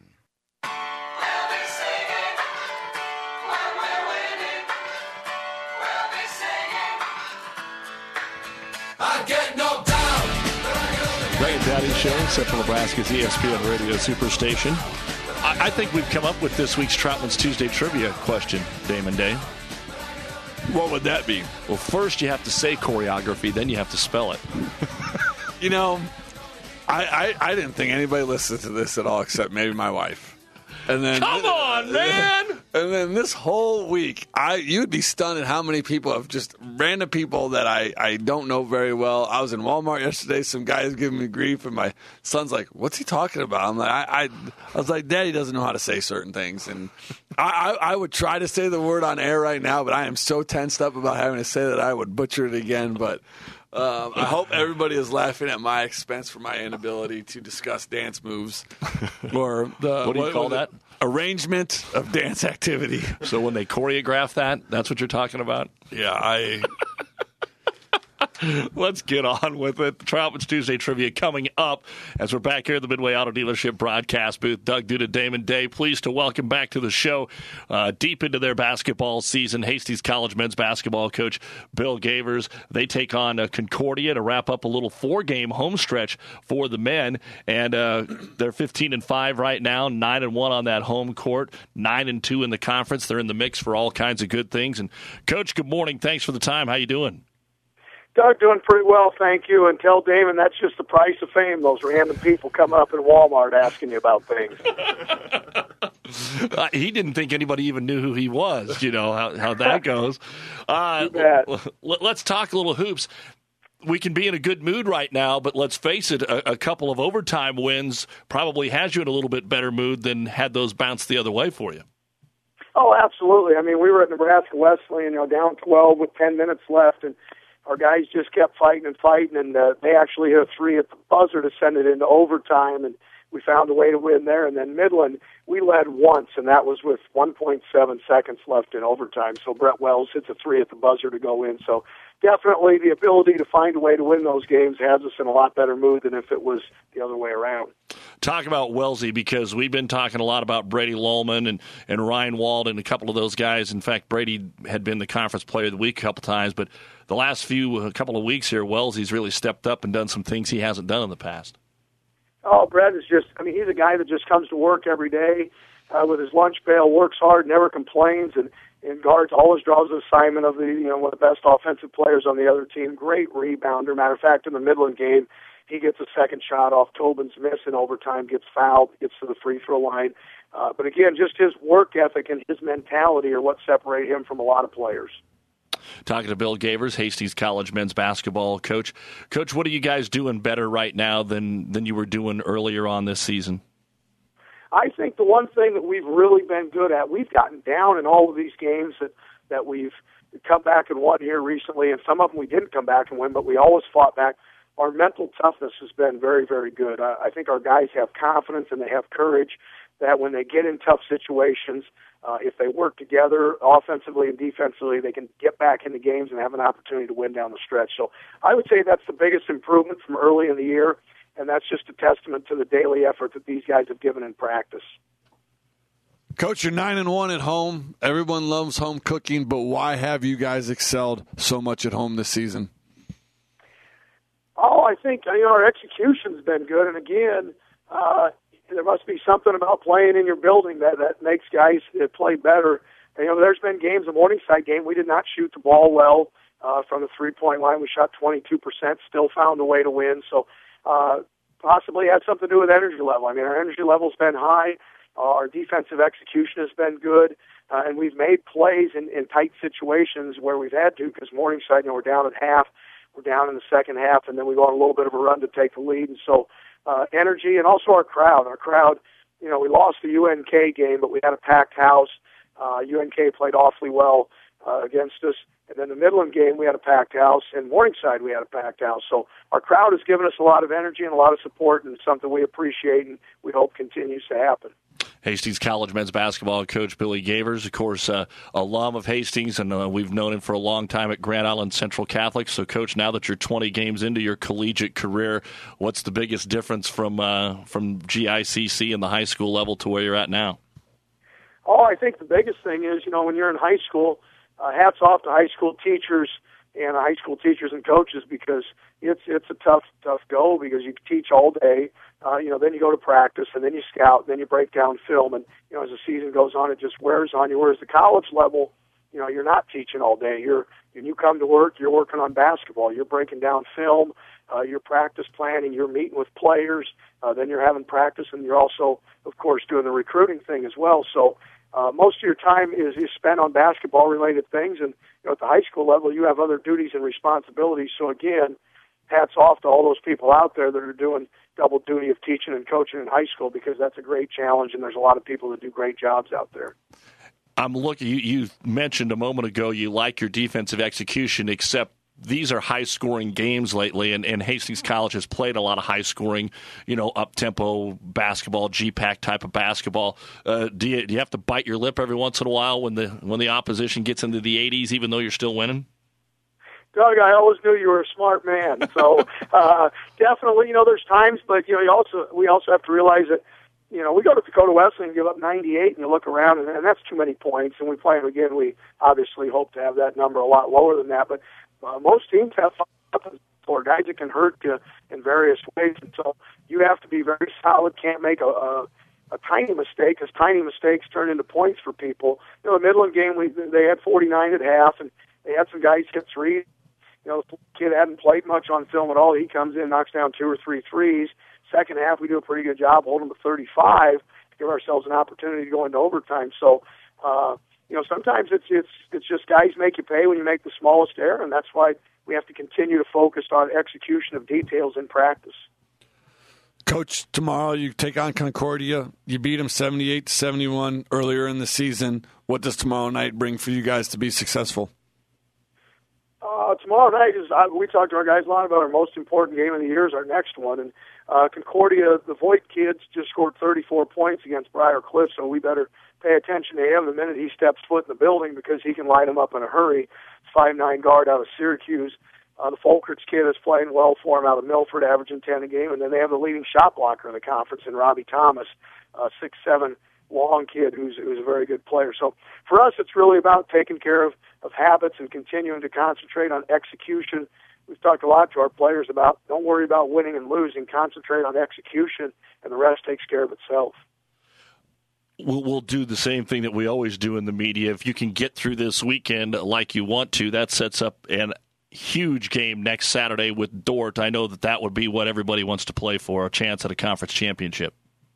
I get knocked down. Ray and Daddy Show, Central Nebraska's E S P N Radio Superstation. I, I think we've come up with this week's Troutman's Tuesday trivia question, Damon Day. What would that be? Well, first you have to say choreography, then you have to spell it. You know, I, I I didn't think anybody listened to this at all except maybe my wife. And then Come on, man! And then this whole week, I you'd be stunned at how many people have just random people that I, I don't know very well. I was in Walmart yesterday. Some guys giving me grief, and my son's like, "What's he talking about?" I'm like, I, I, I was like, "Daddy doesn't know how to say certain things," and I, I, I would try to say the word on air right now, but I am so tensed up about having to say that I would butcher it again. But um, I hope everybody is laughing at my expense for my inability to discuss dance moves or the what do you what, call what that? Arrangement of dance activity. So when they choreograph that, that's what you're talking about? Yeah, I... Let's get on with it. Troutman's Tuesday Trivia coming up as we're back here at the Midway Auto Dealership broadcast booth. Doug Duda, Damon Day, pleased to welcome back to the show, uh, deep into their basketball season, Hastings College men's basketball coach Bill Gavers. They take on uh, Concordia to wrap up a little four-game home stretch for the men, and uh, they're fifteen and five right now, nine and one on that home court, nine and two in the conference. They're in the mix for all kinds of good things. And Coach, good morning. Thanks for the time. How you doing? Doug, doing pretty well, thank you. And tell Damon that's just the price of fame, those random people coming up in Walmart asking you about things. uh, he didn't think anybody even knew who he was, you know, how, how that goes. Uh, let, let's talk a little hoops. We can be in a good mood right now, but let's face it, a, a couple of overtime wins probably has you in a little bit better mood than had those bounced the other way for you. Oh, absolutely. I mean, we were at Nebraska Wesleyan, you know, down twelve with ten minutes left, and our guys just kept fighting and fighting, and uh, they actually hit a three at the buzzer to send it into overtime, and we found a way to win there. And then Midland, we led once, and that was with one point seven seconds left in overtime. So Brett Wells hits a three at the buzzer to go in. So definitely the ability to find a way to win those games has us in a lot better mood than if it was the other way around. Talk about Wellesley, because we've been talking a lot about Brady Lowman and, and Ryan Wald and a couple of those guys. In fact, Brady had been the conference player of the week a couple times, but the last few a couple of weeks here, Wellesley's really stepped up and done some things he hasn't done in the past. Oh, Brett is just, I mean, he's a guy that just comes to work every day uh, with his lunch pail, works hard, never complains, and, and guards, always draws an assignment of the, you know, one of the best offensive players on the other team. Great rebounder. Matter of fact, in the Midland game, he gets a second shot off Tobin's miss in overtime, gets fouled, gets to the free throw line. Uh, but again, just his work ethic and his mentality are what separate him from a lot of players. Talking to Bill Gavers, Hastings College men's basketball coach. Coach, what are you guys doing better right now than, than you were doing earlier on this season? I think the one thing that we've really been good at, we've gotten down in all of these games that, that we've come back and won here recently, and some of them we didn't come back and win, but we always fought back. Our mental toughness has been very, very good. I, I think our guys have confidence and they have courage that when they get in tough situations, uh, if they work together offensively and defensively, they can get back into games and have an opportunity to win down the stretch. So I would say that's the biggest improvement from early in the year, and that's just a testament to the daily effort that these guys have given in practice. Coach, you're nine and one at home. Everyone loves home cooking, but why have you guys excelled so much at home this season? Oh, I think you know our execution's been good, and again, uh, there must be something about playing in your building that that makes guys uh, play better. And, you know, there's been games, a Morningside game, we did not shoot the ball well uh, from the three-point line. We shot twenty-two percent, still found a way to win. So uh, possibly had something to do with energy level. I mean, our energy level's been high. Uh, our defensive execution has been good, uh, and we've made plays in, in tight situations where we've had to, because Morningside, you know, we're down at half. We're down in the second half, and then we go on a little bit of a run to take the lead. And so uh, energy, and also our crowd. Our crowd, you know, we lost the U N K game, but we had a packed house. Uh, U N K played awfully well uh, against us. And then the Midland game, we had a packed house. And Morningside, we had a packed house. So our crowd has given us a lot of energy and a lot of support, and it's something we appreciate and we hope continues to happen. Hastings College men's basketball coach Billy Gavers, of course, uh, alum of Hastings, and uh, we've known him for a long time at Grand Island Central Catholic. So, Coach, now that you're twenty games into your collegiate career, what's the biggest difference from uh, from G I C C and the high school level to where you're at now? Oh, I think the biggest thing is, you know, when you're in high school, uh, hats off to high school teachers and high school teachers and coaches, because it's it's a tough tough go, because you teach all day. Uh, you know, then you go to practice, and then you scout, and then you break down film, and you know, as the season goes on, it just wears on you. Whereas the college level, you know, you're not teaching all day. You're when you come to work, you're working on basketball. You're breaking down film. Uh, you're practice planning. You're meeting with players. Uh, then you're having practice, and you're also, of course, doing the recruiting thing as well. So uh, most of your time is, is spent on basketball-related things, and you know, at the high school level, you have other duties and responsibilities. So again, hats off to all those people out there that are doing double duty of teaching and coaching in high school, because that's a great challenge, and there's a lot of people that do great jobs out there. I'm looking. You, you mentioned a moment ago you like your defensive execution, except these are high-scoring games lately, and, and Hastings College has played a lot of high-scoring, you know, up-tempo basketball, G PAC type of basketball. Uh, do you do you have to bite your lip every once in a while when the when the opposition gets into the eighties, even though you're still winning? Doug, I always knew you were a smart man. So uh, definitely, you know, there's times, but you know, you also we also have to realize that, you know, we go to Dakota Wesleyan and give up ninety-eight, and you look around, and, and that's too many points. And we play them again. We obviously hope to have that number a lot lower than that, but uh, most teams have four guys that can hurt you in various ways, and so you have to be very solid. Can't make a, a a tiny mistake, because tiny mistakes turn into points for people. You know, the Midland game, we they had forty-nine at half, and they had some guys hit three. You know, the kid hadn't played much on film at all. He comes in, knocks down two or three threes. Second half, we do a pretty good job holding to thirty-five to give ourselves an opportunity to go into overtime. So, uh, you know, sometimes it's it's it's just guys make you pay when you make the smallest error, and that's why we have to continue to focus on execution of details in practice. Coach, tomorrow you take on Concordia. You beat them seventy-eight to seventy-one earlier in the season. What does tomorrow night bring for you guys to be successful? Uh, tomorrow night is uh, we talked to our guys a lot about our most important game of the year is our next one, and uh, Concordia, the Voigt kids just scored thirty-four points against Briar Cliff, so we better pay attention to him the minute he steps foot in the building, because he can light them up in a hurry. five nine guard out of Syracuse. Uh, the Folkerts kid is playing well for him out of Milford, averaging ten a game, and then they have the leading shot blocker in the conference in Robbie Thomas, uh, six seven long kid who's who's a very good player. So for us, it's really about taking care of, of habits and continuing to concentrate on execution. We've talked a lot to our players about don't worry about winning and losing, concentrate on execution, and the rest takes care of itself. We'll, we'll do the same thing that we always do in the media. If you can get through this weekend like you want to, that sets up an huge game next Saturday with Dordt. I know that that would be what everybody wants to play for, a chance at a conference championship.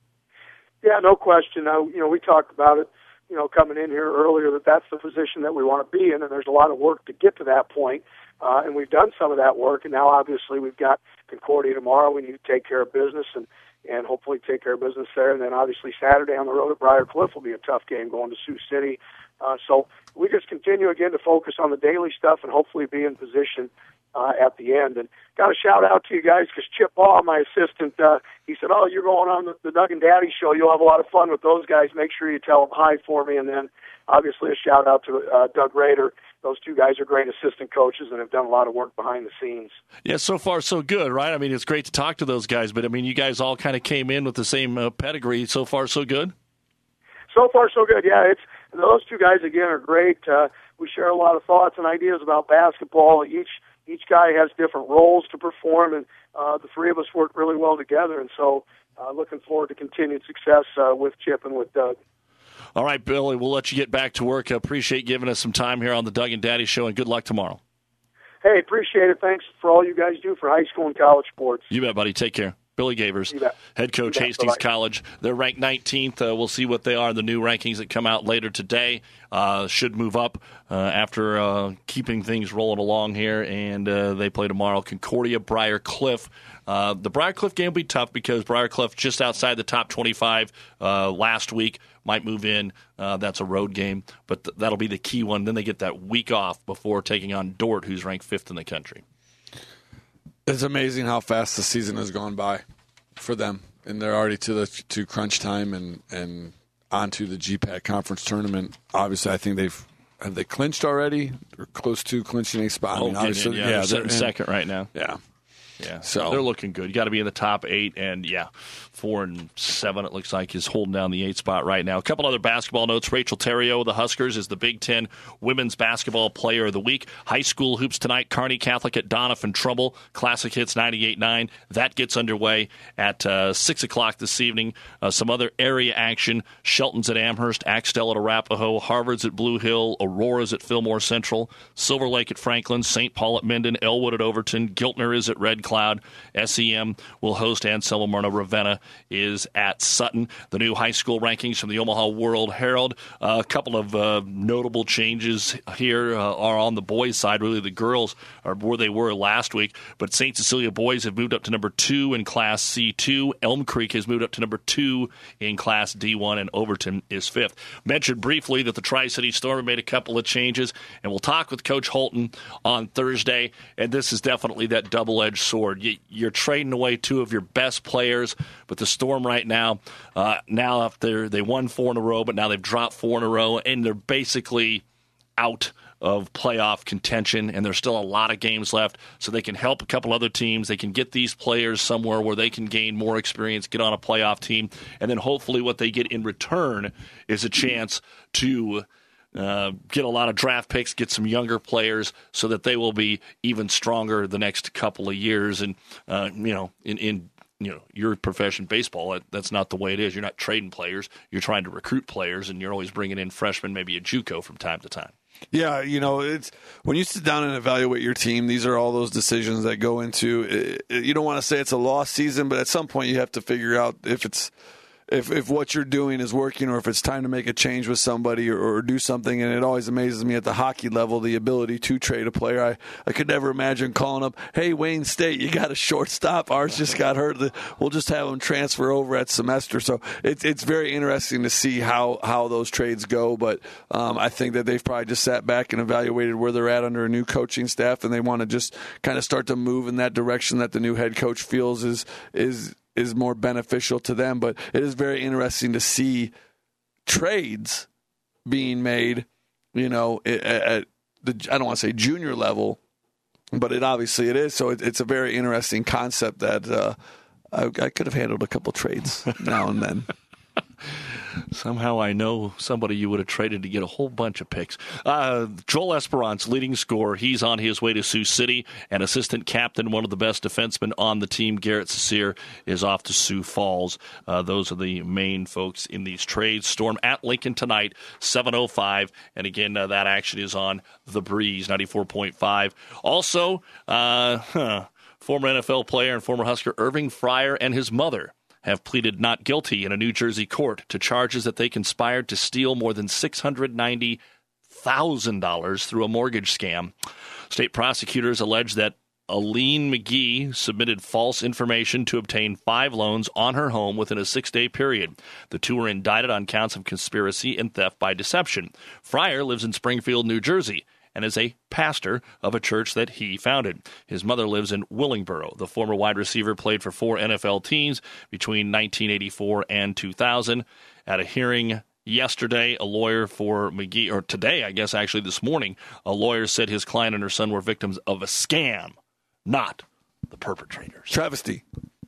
Yeah, no question. Uh, you know, we talked about it, you know, coming in here earlier, that that's the position that we want to be in, and there's a lot of work to get to that point. Uh, and we've done some of that work, and now obviously we've got Concordia tomorrow. We need to take care of business and, and hopefully take care of business there. And then obviously Saturday on the road at Briar Cliff will be a tough game going to Sioux City. Uh, so we just continue again to focus on the daily stuff and hopefully be in position uh, at the end. And got a shout out to you guys, because Chip Ball, my assistant, uh, he said, "Oh, you're going on the, the Doug and Daddy show. You'll have a lot of fun with those guys. Make sure you tell them hi for me." And then obviously a shout out to uh, Doug Rader. Those two guys are great assistant coaches and have done a lot of work behind the scenes. Yeah, so far so good, right? I mean, it's great to talk to those guys, but I mean, you guys all kind of came in with the same uh, pedigree. So far so good? So far so good, yeah. It's those two guys, again, are great. Uh, we share a lot of thoughts and ideas about basketball. Each each guy has different roles to perform, and uh, the three of us work really well together. And so uh, looking forward to continued success uh, with Chip and with Doug. All right, Billy, we'll let you get back to work. I appreciate giving us some time here on the Doug and Daddy Show, and good luck tomorrow. Hey, appreciate it. Thanks for all you guys do for high school and college sports. You bet, buddy. Take care. Billy Gavers, head coach, Hastings Bye-bye. College. They're ranked nineteenth. Uh, we'll see what they are in the new rankings that come out later today. Uh, should move up uh, after uh, keeping things rolling along here, and uh, they play tomorrow. Concordia, Briar Cliff. Uh, the Briar Cliff game will be tough because Briar Cliff just outside the top twenty-five uh, last week. Might move in. Uh, that's a road game, but th- that'll be the key one. Then they get that week off before taking on Dordt, who's ranked fifth in the country. It's amazing how fast the season has gone by for them, and they're already to the to crunch time and and onto the G PAC conference tournament. Obviously, I think they've have they clinched already or close to clinching a spot. I mean, Oh, obviously, yeah, they're sitting in- second right now. Yeah, Yeah, So- they're looking good. You got to be in the top eight, and yeah, four and seven. It looks like is holding down the eight spot right now. A couple other basketball notes: Rachel Theriot of the Huskers is the Big Ten Women's Basketball Player of the Week. High school hoops tonight: Kearney Catholic at Doniphan Trumbull. Classic Hits ninety-eight nine. That gets underway at uh, six o'clock this evening. Uh, some other area action: Shelton's at Amherst, Axtell at Arapahoe, Harvard's at Blue Hill, Aurora's at Fillmore Central, Silver Lake at Franklin, Saint Paul at Minden, Elwood at Overton, Giltner is at Red Cloud. S E M will host Anselmo Myrna. Ravenna is at Sutton. The new high school rankings from the Omaha World Herald. Uh, a couple of uh, notable changes here uh, are on the boys' side. Really, the girls are where they were last week. But Saint Cecilia boys have moved up to number two in Class C two. Elm Creek has moved up to number two in Class D one, and Overton is fifth. Mentioned briefly that the Tri-City Storm have made a couple of changes, and we'll talk with Coach Holton on Thursday, and this is definitely that double-edged sword. You, you're trading away two of your best players, but the Storm right now, uh, now after they won four in a row, but now they've dropped four in a row, and they're basically out of playoff contention, and there's still a lot of games left, so they can help a couple other teams. They can get these players somewhere where they can gain more experience, get on a playoff team, and then hopefully what they get in return is a chance to uh, get a lot of draft picks, get some younger players so that they will be even stronger the next couple of years. And, uh, you know, in, in you know, your profession, baseball, that, that's not the way it is. You're not trading players. You're trying to recruit players, and you're always bringing in freshmen, maybe a JUCO from time to time. Yeah, you know, it's when you sit down and evaluate your team, these are all those decisions that go into it. You don't want to say it's a lost season, but at some point you have to figure out if it's if if what you're doing is working or if it's time to make a change with somebody or, or do something. And it always amazes me at the hockey level, the ability to trade a player. I, I could never imagine calling up, hey, Wayne State, you got a shortstop. Ours just got hurt. We'll just have them transfer over at semester. So it's it's very interesting to see how, how those trades go. But um, I think that they've probably just sat back and evaluated where they're at under a new coaching staff, and they want to just kind of start to move in that direction that the new head coach feels is is is more beneficial to them. But it is very interesting to see trades being made, you know, at the, I don't want to say junior level, but it obviously it is. So it, it's a very interesting concept that uh, I, I could have handled a couple trades now and then. Somehow I know somebody you would have traded to get a whole bunch of picks. Uh, Joel Esperance, leading scorer. He's on his way to Sioux City. And assistant captain, one of the best defensemen on the team, Garrett Cecere, is off to Sioux Falls. Uh, those are the main folks in these trades. Storm at Lincoln tonight, seven oh five. And again, uh, that action is on The Breeze, ninety-four point five. Also, uh, huh, former N F L player and former Husker Irving Fryer and his mother have pleaded not guilty in a New Jersey court to charges that they conspired to steal more than six hundred ninety thousand dollars through a mortgage scam. State prosecutors allege that Aline McGee submitted false information to obtain five loans on her home within a six-day period. The two were indicted on counts of conspiracy and theft by deception. Fryer lives in Springfield, New Jersey, and is a pastor of a church that he founded. His mother lives in Willingboro. The former wide receiver played for four N F L teams between nineteen eighty-four and two thousand. At a hearing yesterday, a lawyer for McGee, or today, I guess actually this morning, a lawyer said his client and her son were victims of a scam, not the perpetrators. Travesty.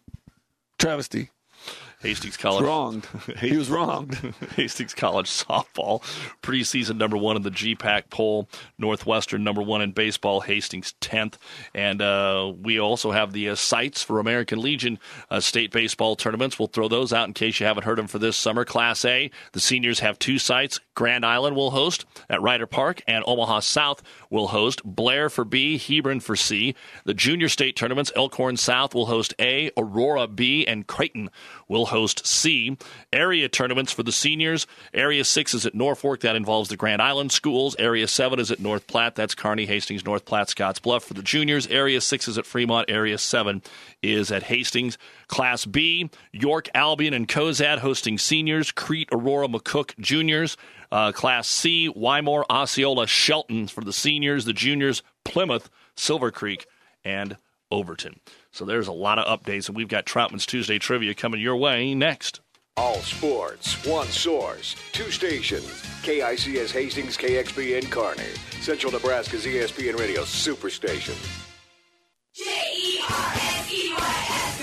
Travesty. Hastings College. Wronged. He was wronged. Hastings College softball. Preseason number one in the G PAC poll. Northwestern number one in baseball. Hastings tenth. And uh, we also have the uh, sites for American Legion uh, state baseball tournaments. We'll throw those out in case you haven't heard them for this summer. Class A, the seniors have two sites. Grand Island will host at Ryder Park, and Omaha South will host. Blair for B, Hebron for C. The junior state tournaments, Elkhorn South will host A, Aurora B, and Creighton will host C. Area tournaments for the seniors. Area six is at Norfolk. That involves the Grand Island schools. Area seven is at North Platte. That's Kearney, Hastings, North Platte, Scotts Bluff for the juniors. Area six is at Fremont. Area seven is at Hastings. Class B, York, Albion, and Cozad hosting seniors. Crete, Aurora, McCook juniors. Uh, Class C, Wymore, Osceola, Shelton for the seniors. The juniors, Plymouth, Silver Creek, and Overton. So there's a lot of updates, and we've got Troutman's Tuesday Trivia coming your way next. All sports, one source, two stations. K I C S Hastings, K X P N Kearney. Central Nebraska's E S P N Radio Superstation. J E R S E Y S,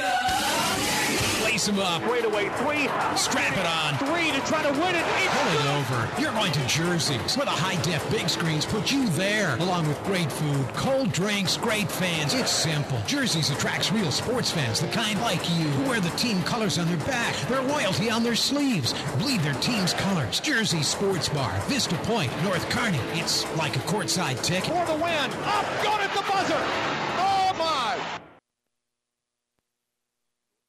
go! Lace him up. Straight away, three. Strap it on. Three to try to win it. Pull it over. You're going to Jersey's, where the high-def big screens put you there, along with great food, cold drinks, great fans. It's simple. Jersey's attracts real sports fans, the kind like you, who wear the team colors on their back, their loyalty on their sleeves, bleed their team's colors. Jersey Sports Bar, Vista Point, North Kearney. It's like a courtside ticket. For the win. Up, got at the buzzer. Oh, my.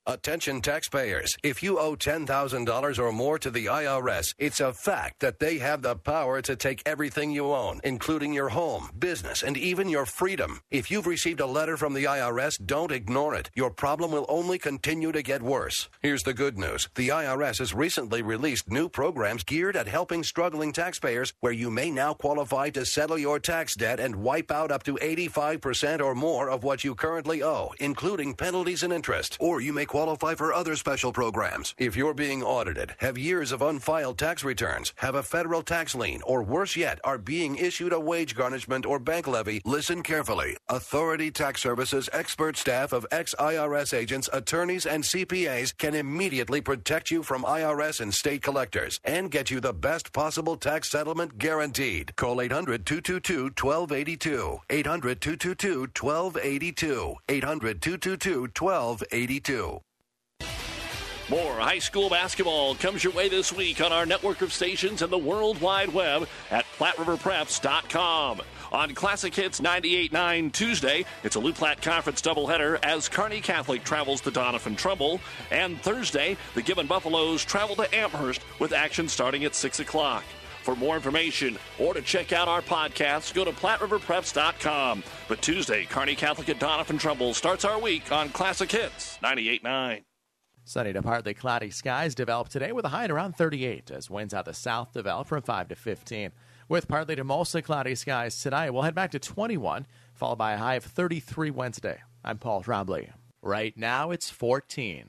Attention taxpayers, if you owe ten thousand dollars or more to the I R S, it's a fact that they have the power to take everything you own, including your home, business, and even your freedom. If you've received a letter from the I R S, don't ignore it. Your problem will only continue to get worse. Here's the good news. The I R S has recently released new programs geared at helping struggling taxpayers, where you may now qualify to settle your tax debt and wipe out up to eighty-five percent or more of what you currently owe, including penalties and interest. Or you may qualify for other special programs. If you're being audited, have years of unfiled tax returns, have a federal tax lien, or worse yet, are being issued a wage garnishment or bank levy, listen carefully. Authority Tax Services expert staff of ex-I R S agents, attorneys, and C P As can immediately protect you from I R S and state collectors and get you the best possible tax settlement guaranteed. Call eight hundred, two two two, one two eight two. eight hundred, two two two, one two eight two. eight hundred, two two two, one two eight two. More high school basketball comes your way this week on our network of stations and the World Wide Web at Platte River Preps dot com. On Classic Hits ninety-eight point nine Tuesday, it's a Lou Platte Conference doubleheader as Kearney Catholic travels to Doniphan Trumbull. And Thursday, the Gibbon Buffaloes travel to Amherst with action starting at six o'clock. For more information or to check out our podcasts, go to Platte River Preps dot com. But Tuesday, Kearney Catholic at Doniphan Trumbull starts our week on Classic Hits ninety-eight point nine. Sunny to partly cloudy skies develop today with a high at around thirty-eight as winds out the south develop from five to fifteen. With partly to mostly cloudy skies tonight, we'll head back to twenty-one, followed by a high of thirty-three Wednesday. I'm Paul Trombley. Right now it's fourteen.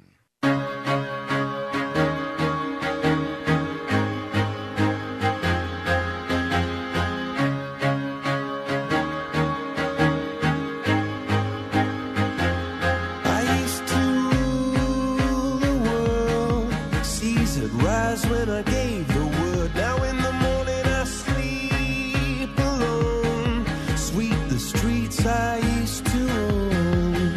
When I gave the word, now in the morning I sleep alone. Sweep the streets I used to own.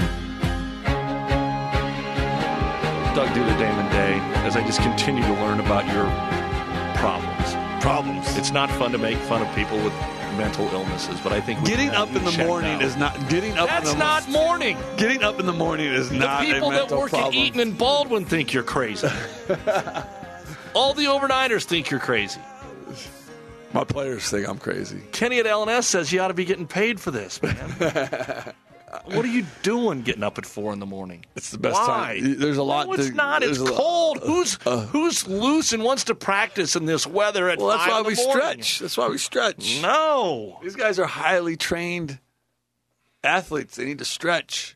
Doug Duda, Damon Day, as I just continue to learn about your problems. Problems. It's not fun to make fun of people with mental illnesses, but I think we getting can up in the morning out. is not getting up. That's in the, not morning. Getting up in the morning is the not people a mental that work problem. at Eaton and Baldwin think you're crazy. All the overnighters think you're crazy. My players think I'm crazy. Kenny at L N S says you ought to be getting paid for this, man. What are you doing getting up at four in the morning? It's the best Why? time. There's a lot. No, it's to, not. It's cold. Lot, who's uh, who's loose and wants to practice in this weather at well, that's five why in the we morning? stretch. That's why we stretch. No. These guys are highly trained athletes. They need to stretch.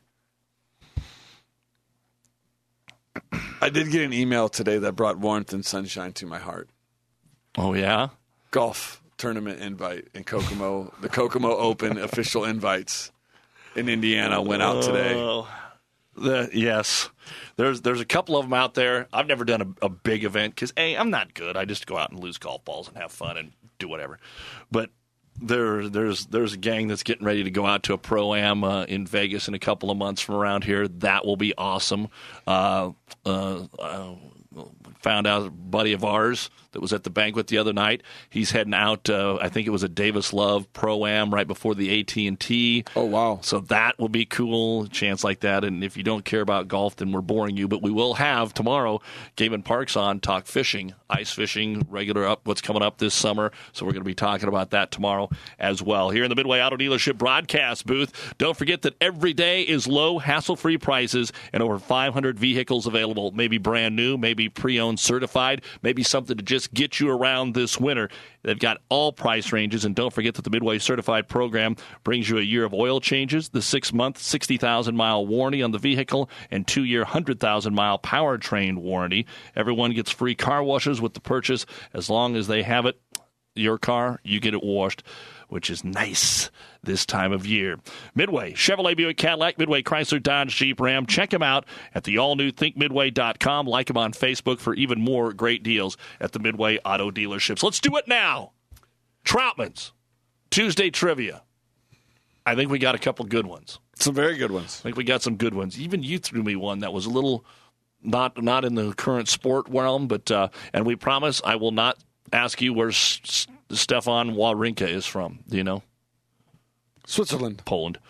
I did get an email today that brought warmth and sunshine to my heart. Oh, yeah? Golf tournament invite in Kokomo. The Kokomo Open official invites in Indiana went out today. Uh, the, yes. There's there's a couple of them out there. I've never done a, a big event because, A, I'm not good. I just go out and lose golf balls and have fun and do whatever. But there, there's there's a gang that's getting ready to go out to a Pro-Am uh, in Vegas in a couple of months from around here. That will be awesome. Uh, uh, uh, found out a buddy of ours that was at the banquet the other night. He's heading out, uh, I think it was a Davis Love Pro-Am right before the A T and T. Oh, wow. So that will be cool, a chance like that. And if you don't care about golf, then we're boring you. But we will have tomorrow Gavin Parks on, talk fishing, ice fishing, regular up, what's coming up this summer. So we're going to be talking about that tomorrow as well. Here in the Midway Auto Dealership broadcast booth, don't forget that every day is low, hassle-free prices and over five hundred vehicles available. Maybe brand new, maybe pre-owned certified, maybe something to just get you around this winter. They've got all price ranges, and don't forget that the Midway Certified program brings you a year of oil changes, the six-month, sixty thousand mile warranty on the vehicle, and two-year, one hundred thousand mile powertrain warranty. Everyone gets free car washes with the purchase. As long as they have it, your car, you get it washed, which is nice this time of year. Midway, Chevrolet, Buick, Cadillac, Midway, Chrysler, Dodge, Jeep, Ram. Check them out at the all-new think midway dot com. Like them on Facebook for even more great deals at the Midway Auto Dealerships. Let's do it now. Troutman's Tuesday Trivia. I think we got a couple good ones. Some very good ones. I think we got some good ones. Even you threw me one that was a little not not in the current sport realm, but uh, and we promise I will not ask you where S- Stefan Wawrinka is from. Do you know? Switzerland. Poland.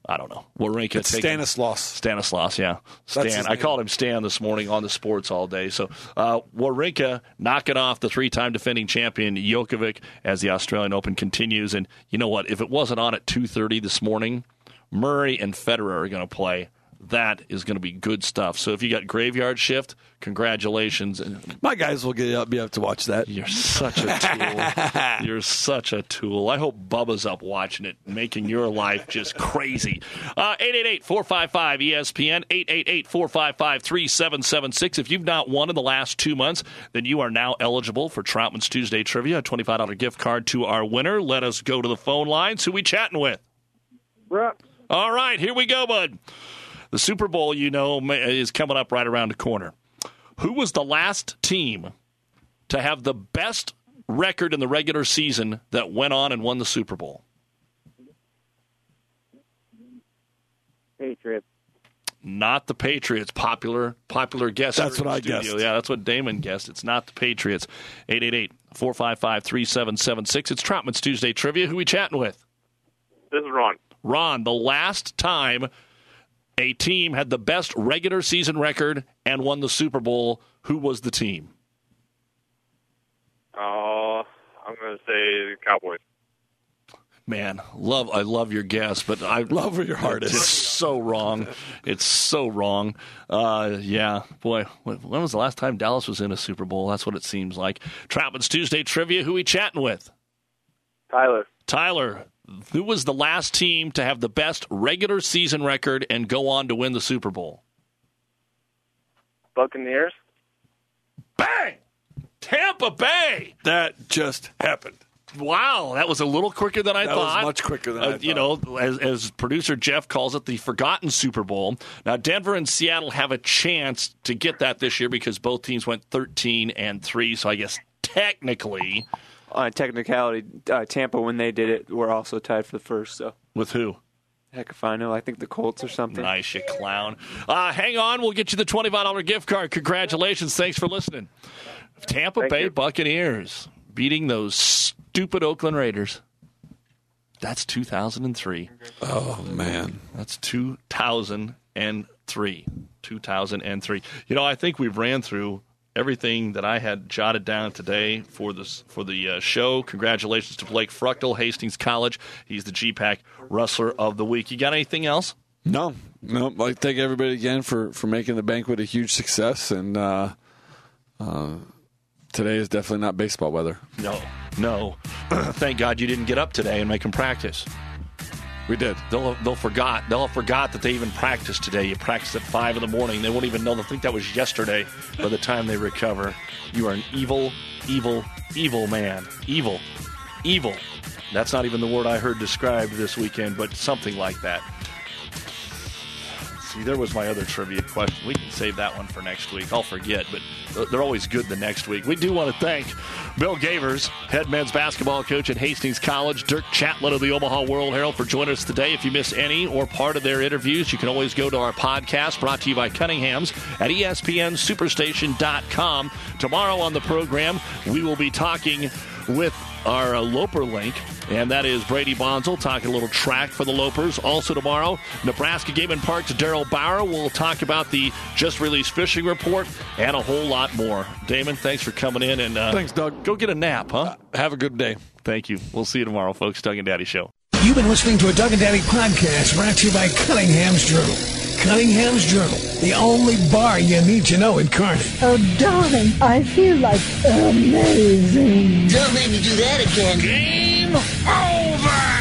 I don't know. Wawrinka. It's Stanislaus. Stanislaus, yeah. That's Stan. his I name. called him Stan this morning on the sports all day. So uh, Wawrinka knocking off the three-time defending champion Djokovic as the Australian Open continues. And you know what? If it wasn't on at two thirty this morning, Murray and Federer are going to play. That is going to be good stuff. So if you got graveyard shift, congratulations. My guys will get up, be up to watch that. You're such a tool. You're such a tool. I hope Bubba's up watching it, making your life just crazy. Uh, eight eight eight, four five five, E S P N, eight eight eight, four five five, three seven seven six. If you've not won in the last two months, then you are now eligible for Troutman's Tuesday Trivia, a twenty-five dollars gift card to our winner. Let us go to the phone lines. Who we chatting with? Brett. All right, here we go, bud. The Super Bowl, you know, is coming up right around the corner. Who was the last team to have the best record in the regular season that went on and won the Super Bowl? Patriots. Not the Patriots. Popular popular guess. That's here in what I the studio. guessed. Yeah, that's what Damon guessed. It's not the Patriots. eight eight eight, four five five, three seven seven six. It's Troutman's Tuesday Trivia. Who we chatting with? This is Ron. Ron, the last time a team had the best regular season record and won the Super Bowl, who was the team? Uh, I'm going to say the Cowboys. Man, love I love your guess, but I love where your heart is. It's so wrong. It's so wrong. Uh, yeah, boy, when was the last time Dallas was in a Super Bowl? That's what it seems like. Troutman's Tuesday Trivia, who we chatting with? Tyler. Tyler. Who was the last team to have the best regular season record and go on to win the Super Bowl? Buccaneers. Bang! Tampa Bay! That just happened. Wow, that was a little quicker than I that thought. That was much quicker than uh, I thought. You know, as, as producer Jeff calls it, the forgotten Super Bowl. Now, Denver and Seattle have a chance to get that this year because both teams went thirteen and three, so I guess technically... On uh, technicality, uh, Tampa, when they did it, were also tied for the first. So with who? Heck if I know. I think the Colts or something. Nice, you clown. Uh, hang on. We'll get you the twenty-five dollars gift card. Congratulations. Thanks for listening. Tampa Thank Bay you. Buccaneers beating those stupid Oakland Raiders. That's two thousand three. Oh, man. That's two thousand three. two thousand three. You know, I think we've ran through everything that I had jotted down today for this for the uh, show. Congratulations to Blake Fruchtel, Hastings College. He's the G PAC Rustler of the Week. You got anything else? No. No. I'd like to thank everybody again for, for making the banquet a huge success. And uh, uh, today is definitely not baseball weather. No. No. Thank God you didn't get up today and make them practice. We did. They'll they'll forgot. They'll have forgot that they even practiced today. You practiced at five in the morning. They won't even know. They'll think that was yesterday by the time they recover. You are an evil, evil, evil man. Evil. Evil. That's not even the word I heard described this weekend, but something like that. See, there was my other trivia question. We can save that one for next week. I'll forget, but they're always good the next week. We do want to thank Bill Gavers, head men's basketball coach at Hastings College, Dirk Chatlin of the Omaha World Herald for joining us today. If you miss any or part of their interviews, you can always go to our podcast brought to you by Cunningham's at E S P N superstation dot com. Tomorrow on the program, we will be talking with our uh, Loper link, and that is Brady Bonzel talking a little track for the Lopers. Also tomorrow, Nebraska Game and Park's Daryl Bauer will talk about the just-released fishing report and a whole lot more. Damon, thanks for coming in. and uh, Thanks, Doug. Go get a nap, huh? Uh, have a good day. Thank you. We'll see you tomorrow, folks. Doug and Daddy Show. You've been listening to a Doug and Daddy podcast brought to you by Cunningham's Journal. Cunningham's Journal, the only bar you need to know in Kearney. Oh, darling, I feel like amazing. Don't make me do that again. Game over!